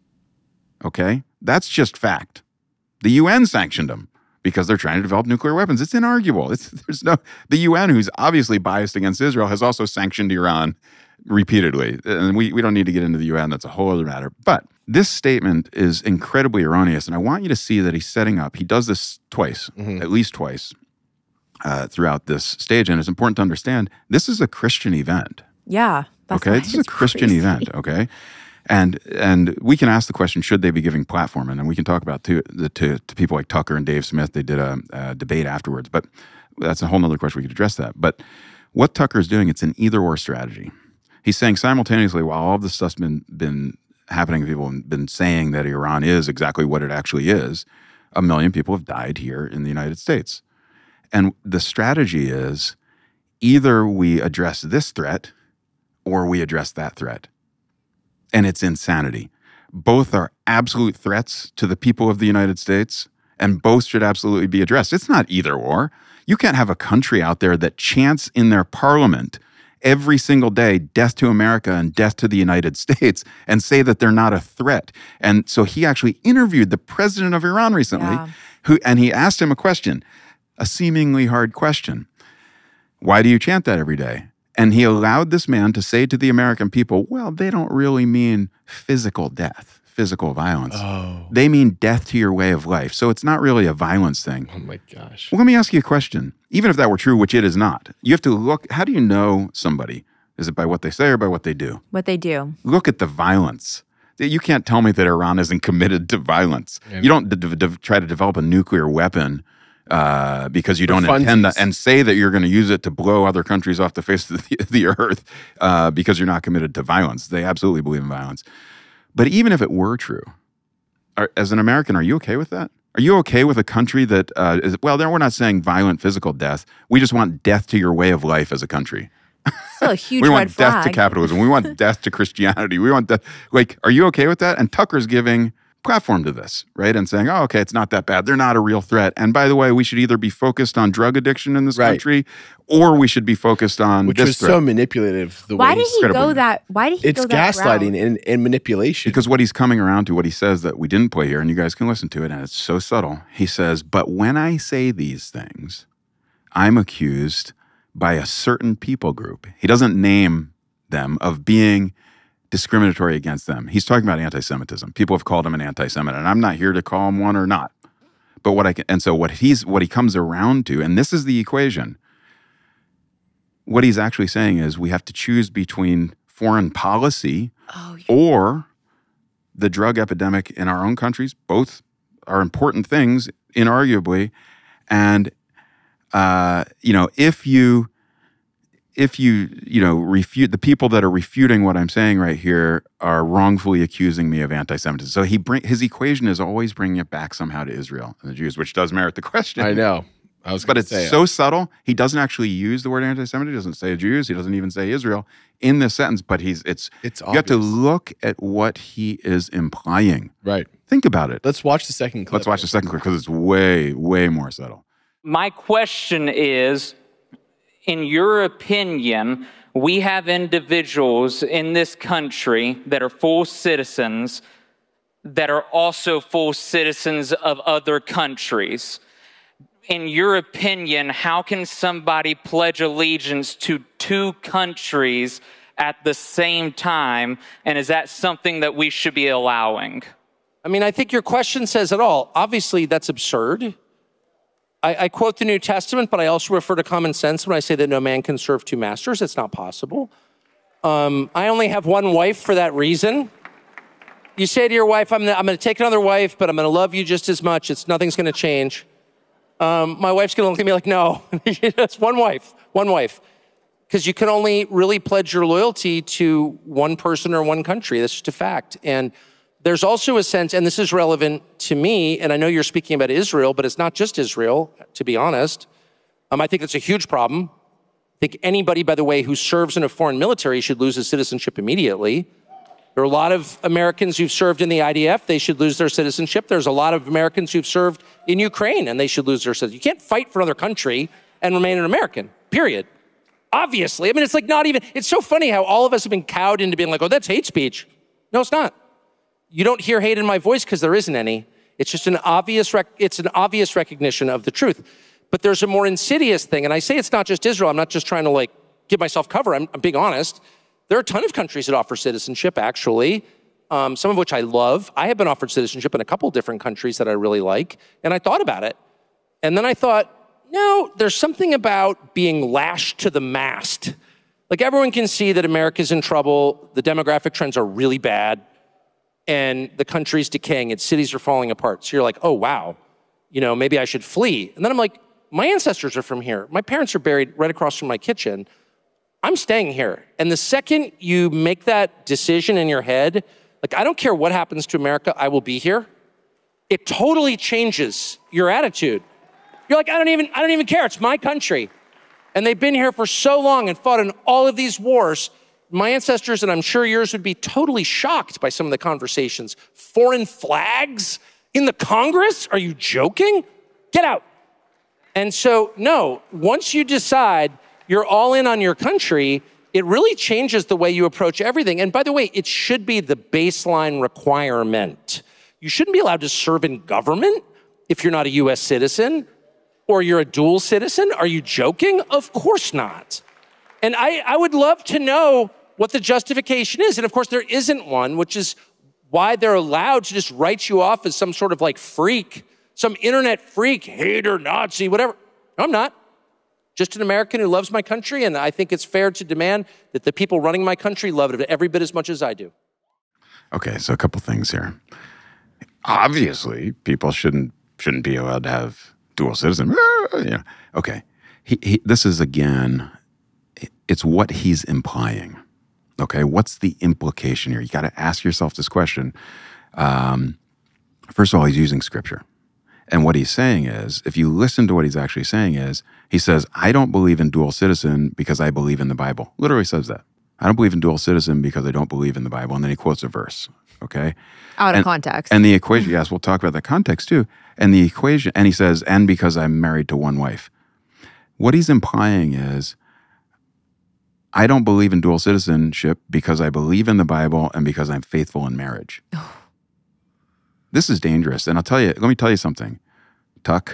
Okay? That's just fact. The UN sanctioned them because they're trying to develop nuclear weapons. It's inarguable. The UN, who's obviously biased against Israel, has also sanctioned Iran repeatedly. And we don't need to get into the UN. That's a whole other matter. But this statement is incredibly erroneous. And I want you to see that he's setting up. He does this twice, at least twice, throughout this stage. And it's important to understand this is a Christian event. Yeah. That's okay. This is a Christian event. Okay. And we can ask the question, should they be giving platform? And then we can talk about to people like Tucker and Dave Smith. They did a debate afterwards, but that's a whole nother question. We could address that. But what Tucker is doing, it's an either-or strategy. He's saying simultaneously, while all of this stuff's been happening, people have been saying that Iran is exactly what it actually is, 1 million people have died here in the United States. And the strategy is either we address this threat or we address that threat. And it's insanity. Both are absolute threats to the people of the United States, and both should absolutely be addressed. It's not either or. You can't have a country out there that chants in their parliament every single day, death to America and death to the United States, and say that they're not a threat. And so he actually interviewed the president of Iran recently, and he asked him a question, a seemingly hard question. Why do you chant that every day? And he allowed this man to say to the American people, well, they don't really mean physical death, physical violence. Oh. They mean death to your way of life. So it's not really a violence thing. Oh my gosh. Well, let me ask you a question. Even if that were true, which it is not, you have to look, how do you know somebody? Is it by what they say or by what they do? What they do. Look at the violence. You can't tell me that Iran isn't committed to violence. Yeah. You don't try to develop a nuclear weapon because you don't intend that, and say that you're going to use it to blow other countries off the face of the earth because you're not committed to violence. They absolutely believe in violence. But even if it were true, as an American, are you okay with that? Are you okay with a country that we're not saying violent physical death. We just want death to your way of life as a country. Still a huge we red want flag. Death to capitalism. We want death to Christianity. We want death. Like, are you okay with that? And Tucker's giving platform to this, right? And saying, oh, okay, it's not that bad. They're not a real threat. And by the way, we should either be focused on drug addiction in this country, or we should be focused on which this was threat. so manipulative. Why did he go that? Why did he go that route? It's gaslighting and manipulation. Because what he's coming around to, what he says that we didn't play here, and you guys can listen to it, and it's so subtle. He says, but when I say these things, I'm accused by a certain people group. He doesn't name them of being discriminatory against them. He's talking about anti-Semitism. People have called him an anti-Semite, and I'm not here to call him one or not. But what he comes around to, and this is the equation. What he's actually saying is we have to choose between foreign policy or the drug epidemic in our own countries. Both are important things, inarguably. And if you refute, the people that are refuting what I'm saying right here are wrongfully accusing me of anti-Semitism. So his equation is always bringing it back somehow to Israel and the Jews, which does merit the question. I know. But it's so subtle. He doesn't actually use the word anti-Semitic. He doesn't say Jews. He doesn't even say Israel in this sentence. But it's you have to look at what he is implying. Right. Think about it. Let's watch the second clip. Let's watch the second clip because it's way, way more subtle. My question is, in your opinion, we have individuals in this country that are full citizens that are also full citizens of other countries. In your opinion, how can somebody pledge allegiance to two countries at the same time? And is that something that we should be allowing? I mean, I think your question says it all. Obviously, that's absurd. I quote the New Testament, but I also refer to common sense when I say that no man can serve two masters. It's not possible. I only have one wife for that reason. You say to your wife, I'm going to take another wife, but I'm going to love you just as much. Nothing's going to change. My wife's going to look at me like, no, it's one wife. Because you can only really pledge your loyalty to one person or one country. That's just a fact. And there's also a sense, and this is relevant to me, and I know you're speaking about Israel, but it's not just Israel, to be honest. I think that's a huge problem. I think anybody, by the way, who serves in a foreign military should lose his citizenship immediately. There are a lot of Americans who've served in the IDF. They should lose their citizenship. There's a lot of Americans who've served in Ukraine, and they should lose their citizenship. You can't fight for another country and remain an American, period. Obviously. I mean, it's like not even, it's so funny how all of us have been cowed into being like, oh, that's hate speech. No, it's not. You don't hear hate in my voice because there isn't any. It's just an obvious recognition of the truth. But there's a more insidious thing, and I say it's not just Israel. I'm not just trying to like give myself cover. I'm being honest. There are a ton of countries that offer citizenship, actually, some of which I love. I have been offered citizenship in a couple different countries that I really like, and I thought about it. And then I thought, no, there's something about being lashed to the mast. Like everyone can see that America's in trouble, the demographic trends are really bad, and the country's decaying, its cities are falling apart. So you're like, oh, wow, maybe I should flee. And then I'm like, my ancestors are from here. My parents are buried right across from my kitchen. I'm staying here. And the second you make that decision in your head, like, I don't care what happens to America, I will be here. It totally changes your attitude. You're like, I don't even care. It's my country. And they've been here for so long and fought in all of these wars. My ancestors, and I'm sure yours, would be totally shocked by some of the conversations. Foreign flags in the Congress? Are you joking? Get out. And so, no, once you decide you're all in on your country, it really changes the way you approach everything. And by the way, it should be the baseline requirement. You shouldn't be allowed to serve in government if you're not a US citizen or you're a dual citizen. Are you joking? Of course not. And I would love to know what the justification is. And of course, there isn't one, which is why they're allowed to just write you off as some sort of like freak, some internet freak, hater, Nazi, whatever. No, I'm not. Just an American who loves my country, and I think it's fair to demand that the people running my country love it every bit as much as I do. Okay, so a couple things here. Obviously, people shouldn't be allowed to have dual citizenship. Yeah. Okay. This is, again, it's what he's implying. Okay, what's the implication here? You got to ask yourself this question. First of all, he's using scripture. And what he's saying is, if you listen to what he's actually saying is, he says, I don't believe in dual citizen because I believe in the Bible. Literally says that. I don't believe in dual citizen because I don't believe in the Bible. And then he quotes a verse, okay? Out of context. And the equation, yes, we'll talk about the context too. And the equation, and he says, and because I'm married to one wife. What he's implying is, I don't believe in dual citizenship because I believe in the Bible and because I'm faithful in marriage. This is dangerous. And let me tell you something. Tuck,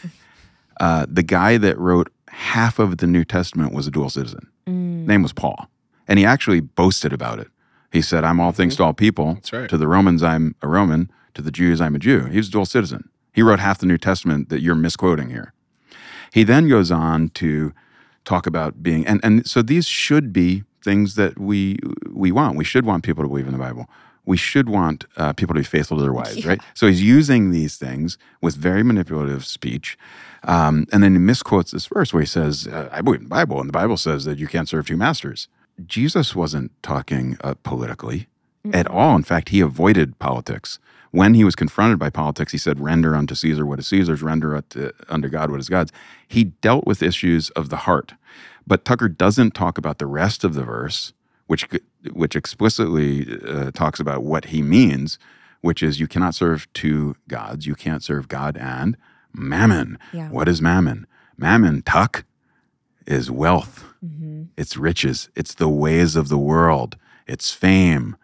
the guy that wrote half of the New Testament was a dual citizen. Name was Paul. And he actually boasted about it. He said, I'm all things to all people. That's right. To the Romans, I'm a Roman. To the Jews, I'm a Jew. He was a dual citizen. He wrote half the New Testament that you're misquoting here. He then goes on to talk about being, and so these should be things that we want. We should want people to believe in the Bible. We should want people to be faithful to their wives, right? So he's using these things with very manipulative speech. And then he misquotes this verse where he says, I believe in the Bible, and the Bible says that you can't serve two masters. Jesus wasn't talking politically at all. In fact, he avoided politics. When he was confronted by politics, he said, render unto Caesar what is Caesar's, render unto God what is God's. He dealt with issues of the heart. But Tucker doesn't talk about the rest of the verse, which explicitly talks about what he means, which is you cannot serve two gods. You can't serve God and mammon. Yeah. What is mammon? Mammon, Tuck, is wealth. Mm-hmm. It's riches. It's the ways of the world. It's fame.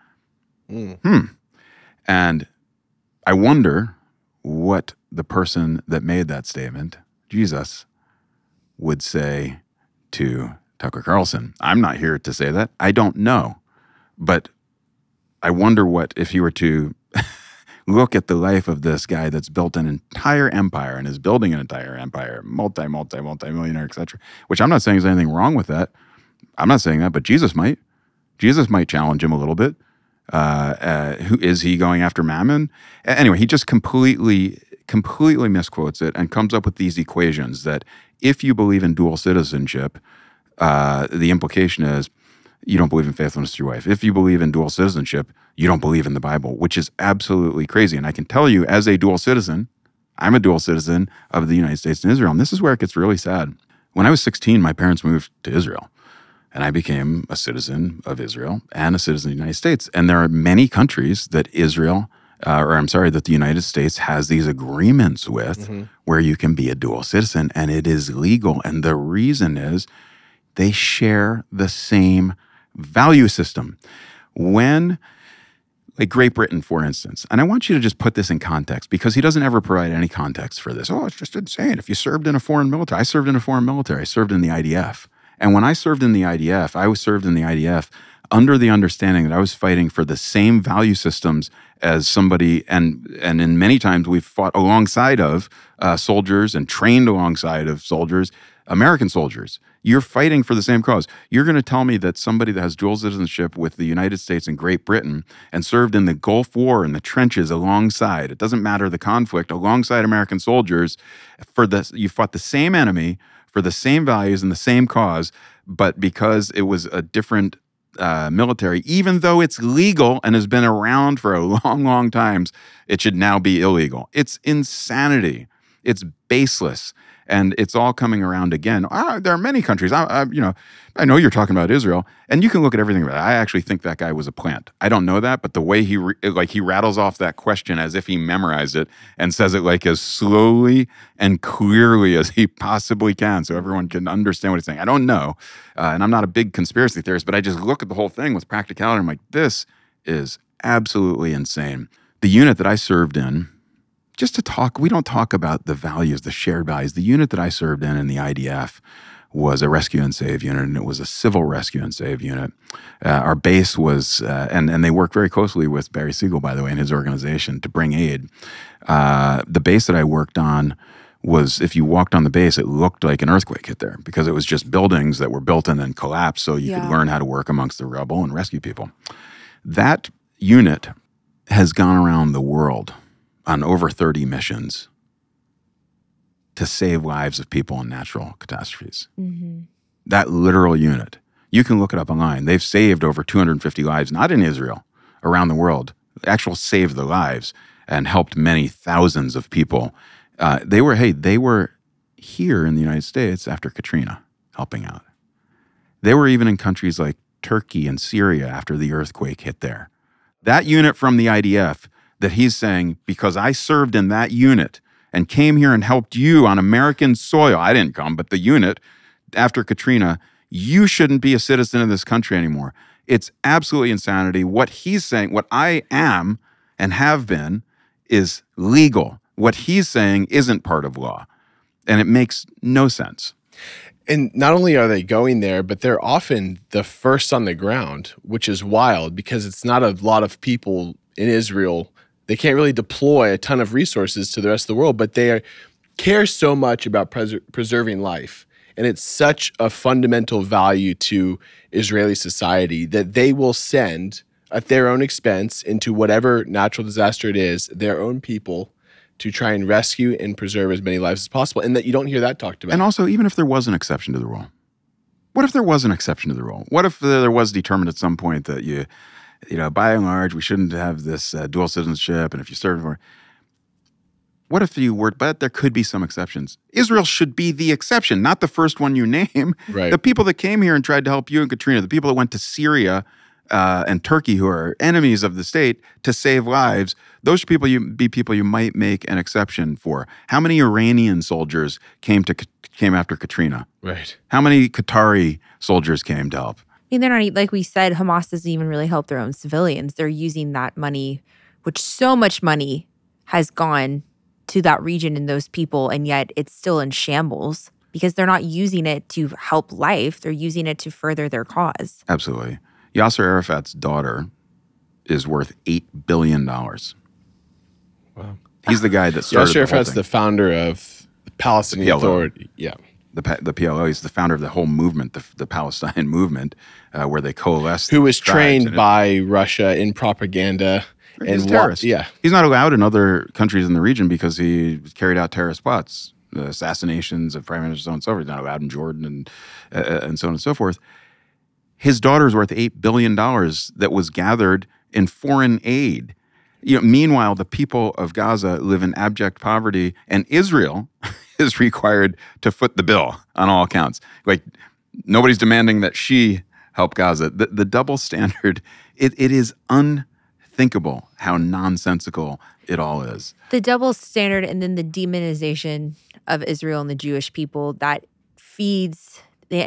And I wonder what the person that made that statement, Jesus, would say to Tucker Carlson. I'm not here to say that. I don't know. But I wonder what, if you were to look at the life of this guy that's built an entire empire and is building an entire empire, multi-millionaire, et cetera, which I'm not saying there's anything wrong with that. I'm not saying that, but Jesus might. Jesus might challenge him a little bit. Who is he going after mammon? Anyway, he just completely misquotes it and comes up with these equations that if you believe in dual citizenship, the implication is you don't believe in faithfulness to your wife. If you believe in dual citizenship, you don't believe in the Bible, which is absolutely crazy. And I can tell you, as a dual citizen, I'm a dual citizen of the United States and Israel. And this is where it gets really sad. When I was 16, my parents moved to Israel. And I became a citizen of Israel and a citizen of the United States. And there are many countries that that the United States has these agreements with where you can be a dual citizen and it is legal. And the reason is They share the same value system. When, like Great Britain, for instance, and I want you to just put this in context because he doesn't ever provide any context for this. Oh, it's just insane. If you served in a foreign military, I served in a foreign military. I served in the IDF. And when I served in the IDF, I was served in the IDF under the understanding that I was fighting for the same value systems as somebody, and in many times we've fought alongside of soldiers and trained alongside of soldiers, American soldiers. You're fighting for the same cause. You're going to tell me that somebody that has dual citizenship with the United States and Great Britain and served in the Gulf War in the trenches alongside, it doesn't matter the conflict, alongside American soldiers, you fought the same enemy for the same values and the same cause, but because it was a different military, even though it's legal and has been around for a long, long time, it should now be illegal. It's insanity. It's baseless. And it's all coming around again. There are many countries. I know you're talking about Israel, and you can look at everything about it. I actually think that guy was a plant. I don't know that, but the way he rattles off that question as if he memorized it and says it like as slowly and clearly as he possibly can, so everyone can understand what he's saying. I don't know, and I'm not a big conspiracy theorist, but I just look at the whole thing with practicality. I'm like, this is absolutely insane. The unit that I served in. Just to talk, we don't talk about the values, the shared values. The unit that I served in the IDF was a rescue and save unit, and it was a civil rescue and save unit. Our base was, and they work very closely with Barry Siegel, by the way, and his organization to bring aid. The base that I worked on was, if you walked on the base, it looked like an earthquake hit there because it was just buildings that were built and then collapsed so you could learn how to work amongst the rubble and rescue people. That unit has gone around the world on over 30 missions to save lives of people in natural catastrophes. Mm-hmm. That literal unit. You can look it up online. They've saved over 250 lives, not in Israel, around the world. Actual saved the lives and helped many thousands of people. They were here in the United States after Katrina, helping out. They were even in countries like Turkey and Syria after the earthquake hit there. That unit from the IDF that he's saying, because I served in that unit and came here and helped you on American soil. I didn't come, but the unit after Katrina, you shouldn't be a citizen of this country anymore. It's absolutely insanity. What he's saying, what I am and have been, is legal. What he's saying isn't part of law. And it makes no sense. And not only are they going there, but they're often the first on the ground, which is wild because it's not a lot of people in Israel. They can't really deploy a ton of resources to the rest of the world, but they care so much about preserving life. And it's such a fundamental value to Israeli society that they will send at their own expense into whatever natural disaster it is, their own people to try and rescue and preserve as many lives as possible. And that you don't hear that talked about. And also, even if there was an exception to the rule, what if there was an exception to the rule? What if there was determined at some point that by and large, we shouldn't have this dual citizenship, and if you serve for, what if you were? But there could be some exceptions. Israel should be the exception, not the first one you name. Right. The people that came here and tried to help you and Katrina, the people that went to Syria and Turkey, who are enemies of the state, to save lives, those should people you might make an exception for. How many Iranian soldiers came after Katrina? Right. How many Qatari soldiers came to help? I mean, they're not, like we said, Hamas doesn't even really help their own civilians. They're using that money, which so much money has gone to that region and those people, and yet it's still in shambles because they're not using it to help life. They're using it to further their cause. Absolutely. Yasser Arafat's daughter is worth $8 billion. Wow. He's the guy that started Yasser Arafat's the founder of the Palestinian Authority. Yeah. The PLO, he's the founder of the whole movement, the Palestine movement, where they coalesced. Who was trained by Russia in propaganda. He's a terrorist. Yeah. He's not allowed in other countries in the region because he carried out terrorist plots, assassinations of prime ministers, so on and so forth. He's not allowed in Jordan and so on and so forth. His daughter's worth $8 billion that was gathered in foreign aid. Meanwhile, the people of Gaza live in abject poverty, and Israel is required to foot the bill on all accounts. Like, nobody's demanding that she help Gaza. The double standard, it is unthinkable how nonsensical it all is. The double standard and then the demonization of Israel and the Jewish people that feeds the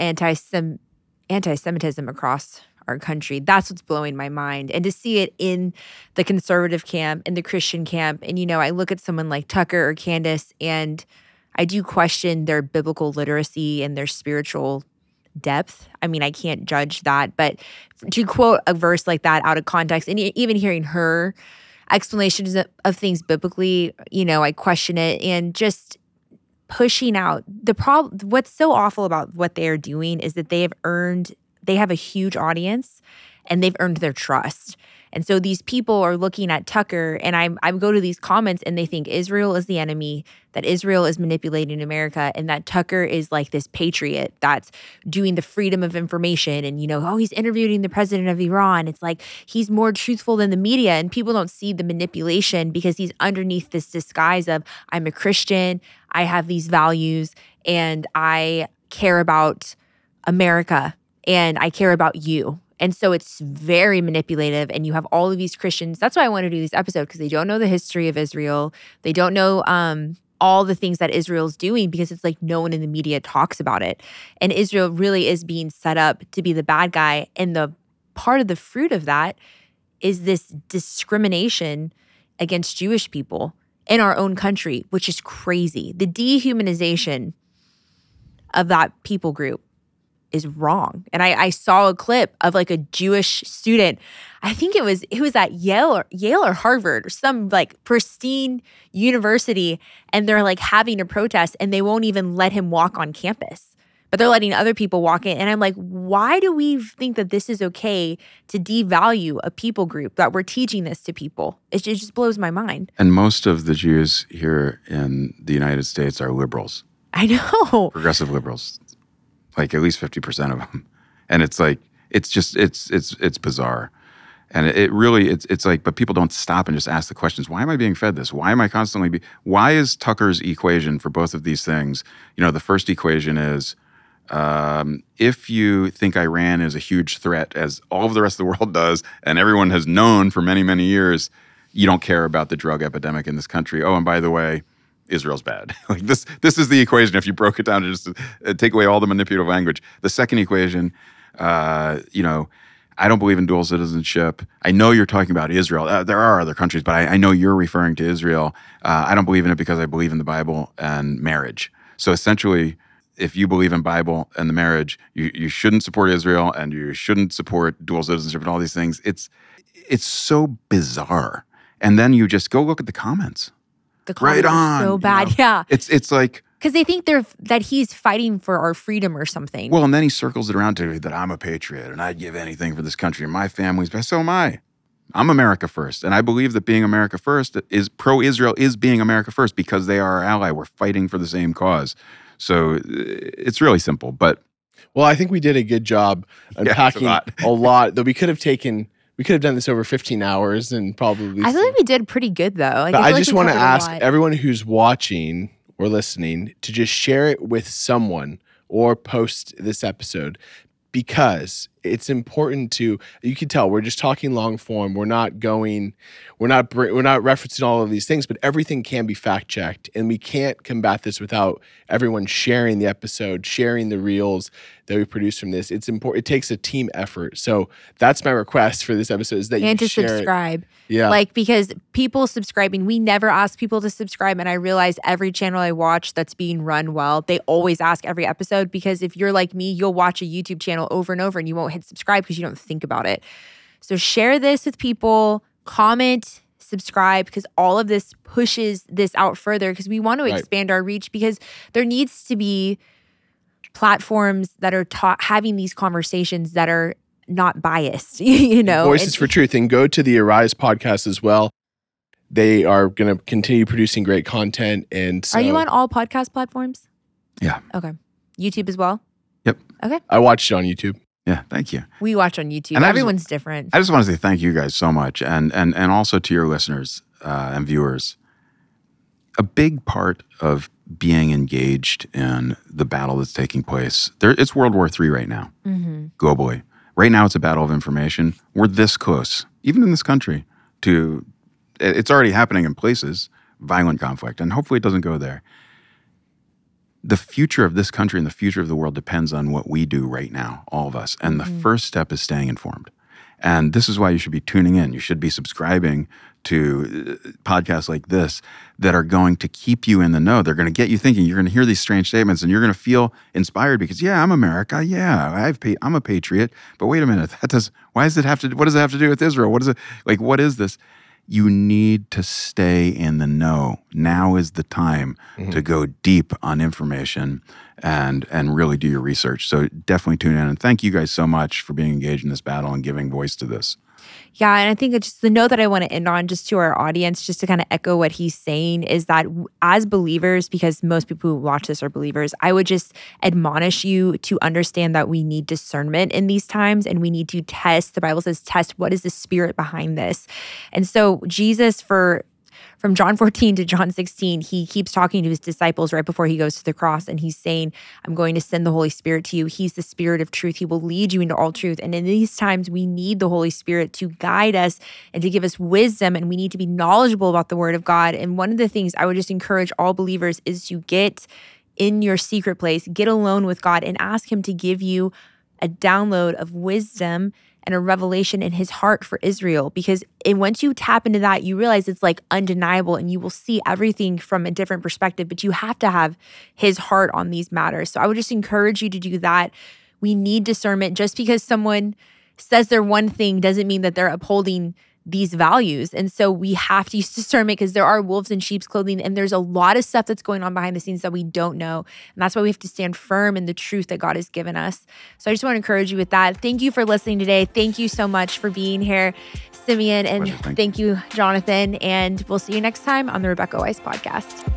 anti-Semitism across our country. That's what's blowing my mind. And to see it in the conservative camp, in the Christian camp. And, I look at someone like Tucker or Candace, and I do question their biblical literacy and their spiritual depth. I mean, I can't judge that. But to quote a verse like that out of context, and even hearing her explanations of things biblically, I question it. And just pushing out the problem. What's so awful about what they are doing is that they have a huge audience and they've earned their trust. And so these people are looking at Tucker, and I go to these comments and they think Israel is the enemy, that Israel is manipulating America, and that Tucker is like this patriot that's doing the freedom of information. And, he's interviewing the president of Iran. It's like he's more truthful than the media, and people don't see the manipulation because he's underneath this disguise of, I'm a Christian, I have these values, and I care about America, and I care about you. And so it's very manipulative, and you have all of these Christians. That's why I want to do this episode, because they don't know the history of Israel. They don't know all the things that Israel's doing, because it's like no one in the media talks about it. And Israel really is being set up to be the bad guy. And the part of the fruit of that is this discrimination against Jewish people in our own country, which is crazy. The dehumanization of that people group is wrong. And I saw a clip of like a Jewish student. I think it was at Yale or Harvard or some like pristine university, and they're like having a protest and they won't even let him walk on campus. But they're letting other people walk in. And I'm like, why do we think that this is okay to devalue a people group, that we're teaching this to people? It just blows my mind. And most of the Jews here in the United States are liberals. I know. Progressive liberals. Like at least 50% of them. And it's like, it's bizarre. And it really, it's like, but people don't stop and just ask the questions. Why am I being fed this? Why am I constantly why is Tucker's equation for both of these things? The first equation is, if you think Iran is a huge threat, as all of the rest of the world does, and everyone has known for many, many years, you don't care about the drug epidemic in this country. Oh, and by the way, Israel's bad. Like this is the equation. If you broke it down to just take away all the manipulative language. The second equation, I don't believe in dual citizenship. I know you're talking about Israel. There are other countries, but I know you're referring to Israel. I don't believe in it because I believe in the Bible and marriage. So essentially, if you believe in Bible and the marriage, you shouldn't support Israel, and you shouldn't support dual citizenship and all these things. It's so bizarre. And then you just go look at the comments. The comments are so bad. Yeah. It's like, because they think that he's fighting for our freedom or something. Well, and then he circles it around to that I'm a patriot and I'd give anything for this country and my family's best. So am I. I'm America first. And I believe that being America first is pro-Israel is being America first because they are our ally. We're fighting for the same cause. So it's really simple. But well, I think we did a good job unpacking a lot. Though we could have done this over 15 hours and probably. I feel like we did pretty good though. Like, I just want to ask everyone who's watching or listening to just share it with someone or post this episode, because it's important to, you can tell we're just talking long form. We're not referencing all of these things, but everything can be fact checked, and we can't combat this without everyone sharing the episode, sharing the reels that we produce from this. It's important. It takes a team effort. So that's my request for this episode, is that you share subscribe. It. Yeah. Because people subscribing, we never ask people to subscribe. And I realize every channel I watch that's being run well, they always ask every episode, because if you're like me, you'll watch a YouTube channel over and over and you won't hit subscribe because you don't think about it. So share this with people, comment, subscribe, because all of this pushes this out further, because we want to expand our reach, because there needs to be platforms that are having these conversations that are not biased, Voices for Truth. And go to the Arise podcast as well. They are going to continue producing great content. And so, are you on all podcast platforms? Yeah. Okay. YouTube as well? Yep. Okay. I watched it on YouTube. Yeah, thank you. We watch on YouTube. And everyone's different. I just want to say thank you guys so much. And also to your listeners and viewers. A big part of being engaged in the battle that's taking place, it's World War III right now, globally. Right now, it's a battle of information. We're this close, even in this country, to, it's already happening in places, violent conflict, and hopefully it doesn't go there. the future of this country and the future of the world depends on what we do right now, all of us. And the first step is staying informed. And this is why you should be tuning in. You should be subscribing to podcasts like this that are going to keep you in the know. They're going to get you thinking. You're going to hear these strange statements and you're going to feel inspired because, yeah, I'm America. Yeah, I'm a patriot. But wait a minute. What does it have to do with Israel? What is this? You need to stay in the know. Now is the time to go deep on information and really do your research. So definitely tune in. And thank you guys so much for being engaged in this battle and giving voice to this. Yeah, and I think it's just the note that I want to end on just to our audience, just to kind of echo what he's saying, is that as believers, because most people who watch this are believers, I would just admonish you to understand that we need discernment in these times and we need to test. The Bible says test what is the spirit behind this. And so Jesus, from John 14 to John 16, he keeps talking to his disciples right before he goes to the cross. And he's saying, I'm going to send the Holy Spirit to you. He's the Spirit of truth. He will lead you into all truth. And in these times, we need the Holy Spirit to guide us and to give us wisdom. And we need to be knowledgeable about the Word of God. And one of the things I would just encourage all believers is to get in your secret place, get alone with God and ask him to give you a download of wisdom and a revelation in his heart for Israel. Because once you tap into that, you realize it's like undeniable and you will see everything from a different perspective, but you have to have his heart on these matters. So I would just encourage you to do that. We need discernment. Just because someone says they're one thing doesn't mean that they're upholding these values. And so we have to use discernment because there are wolves in sheep's clothing and there's a lot of stuff that's going on behind the scenes that we don't know. And that's why we have to stand firm in the truth that God has given us. So I just want to encourage you with that. Thank you for listening today. Thank you so much for being here, Simeon. And thank you, Jonathan. And we'll see you next time on the Rebecca Weiss Podcast.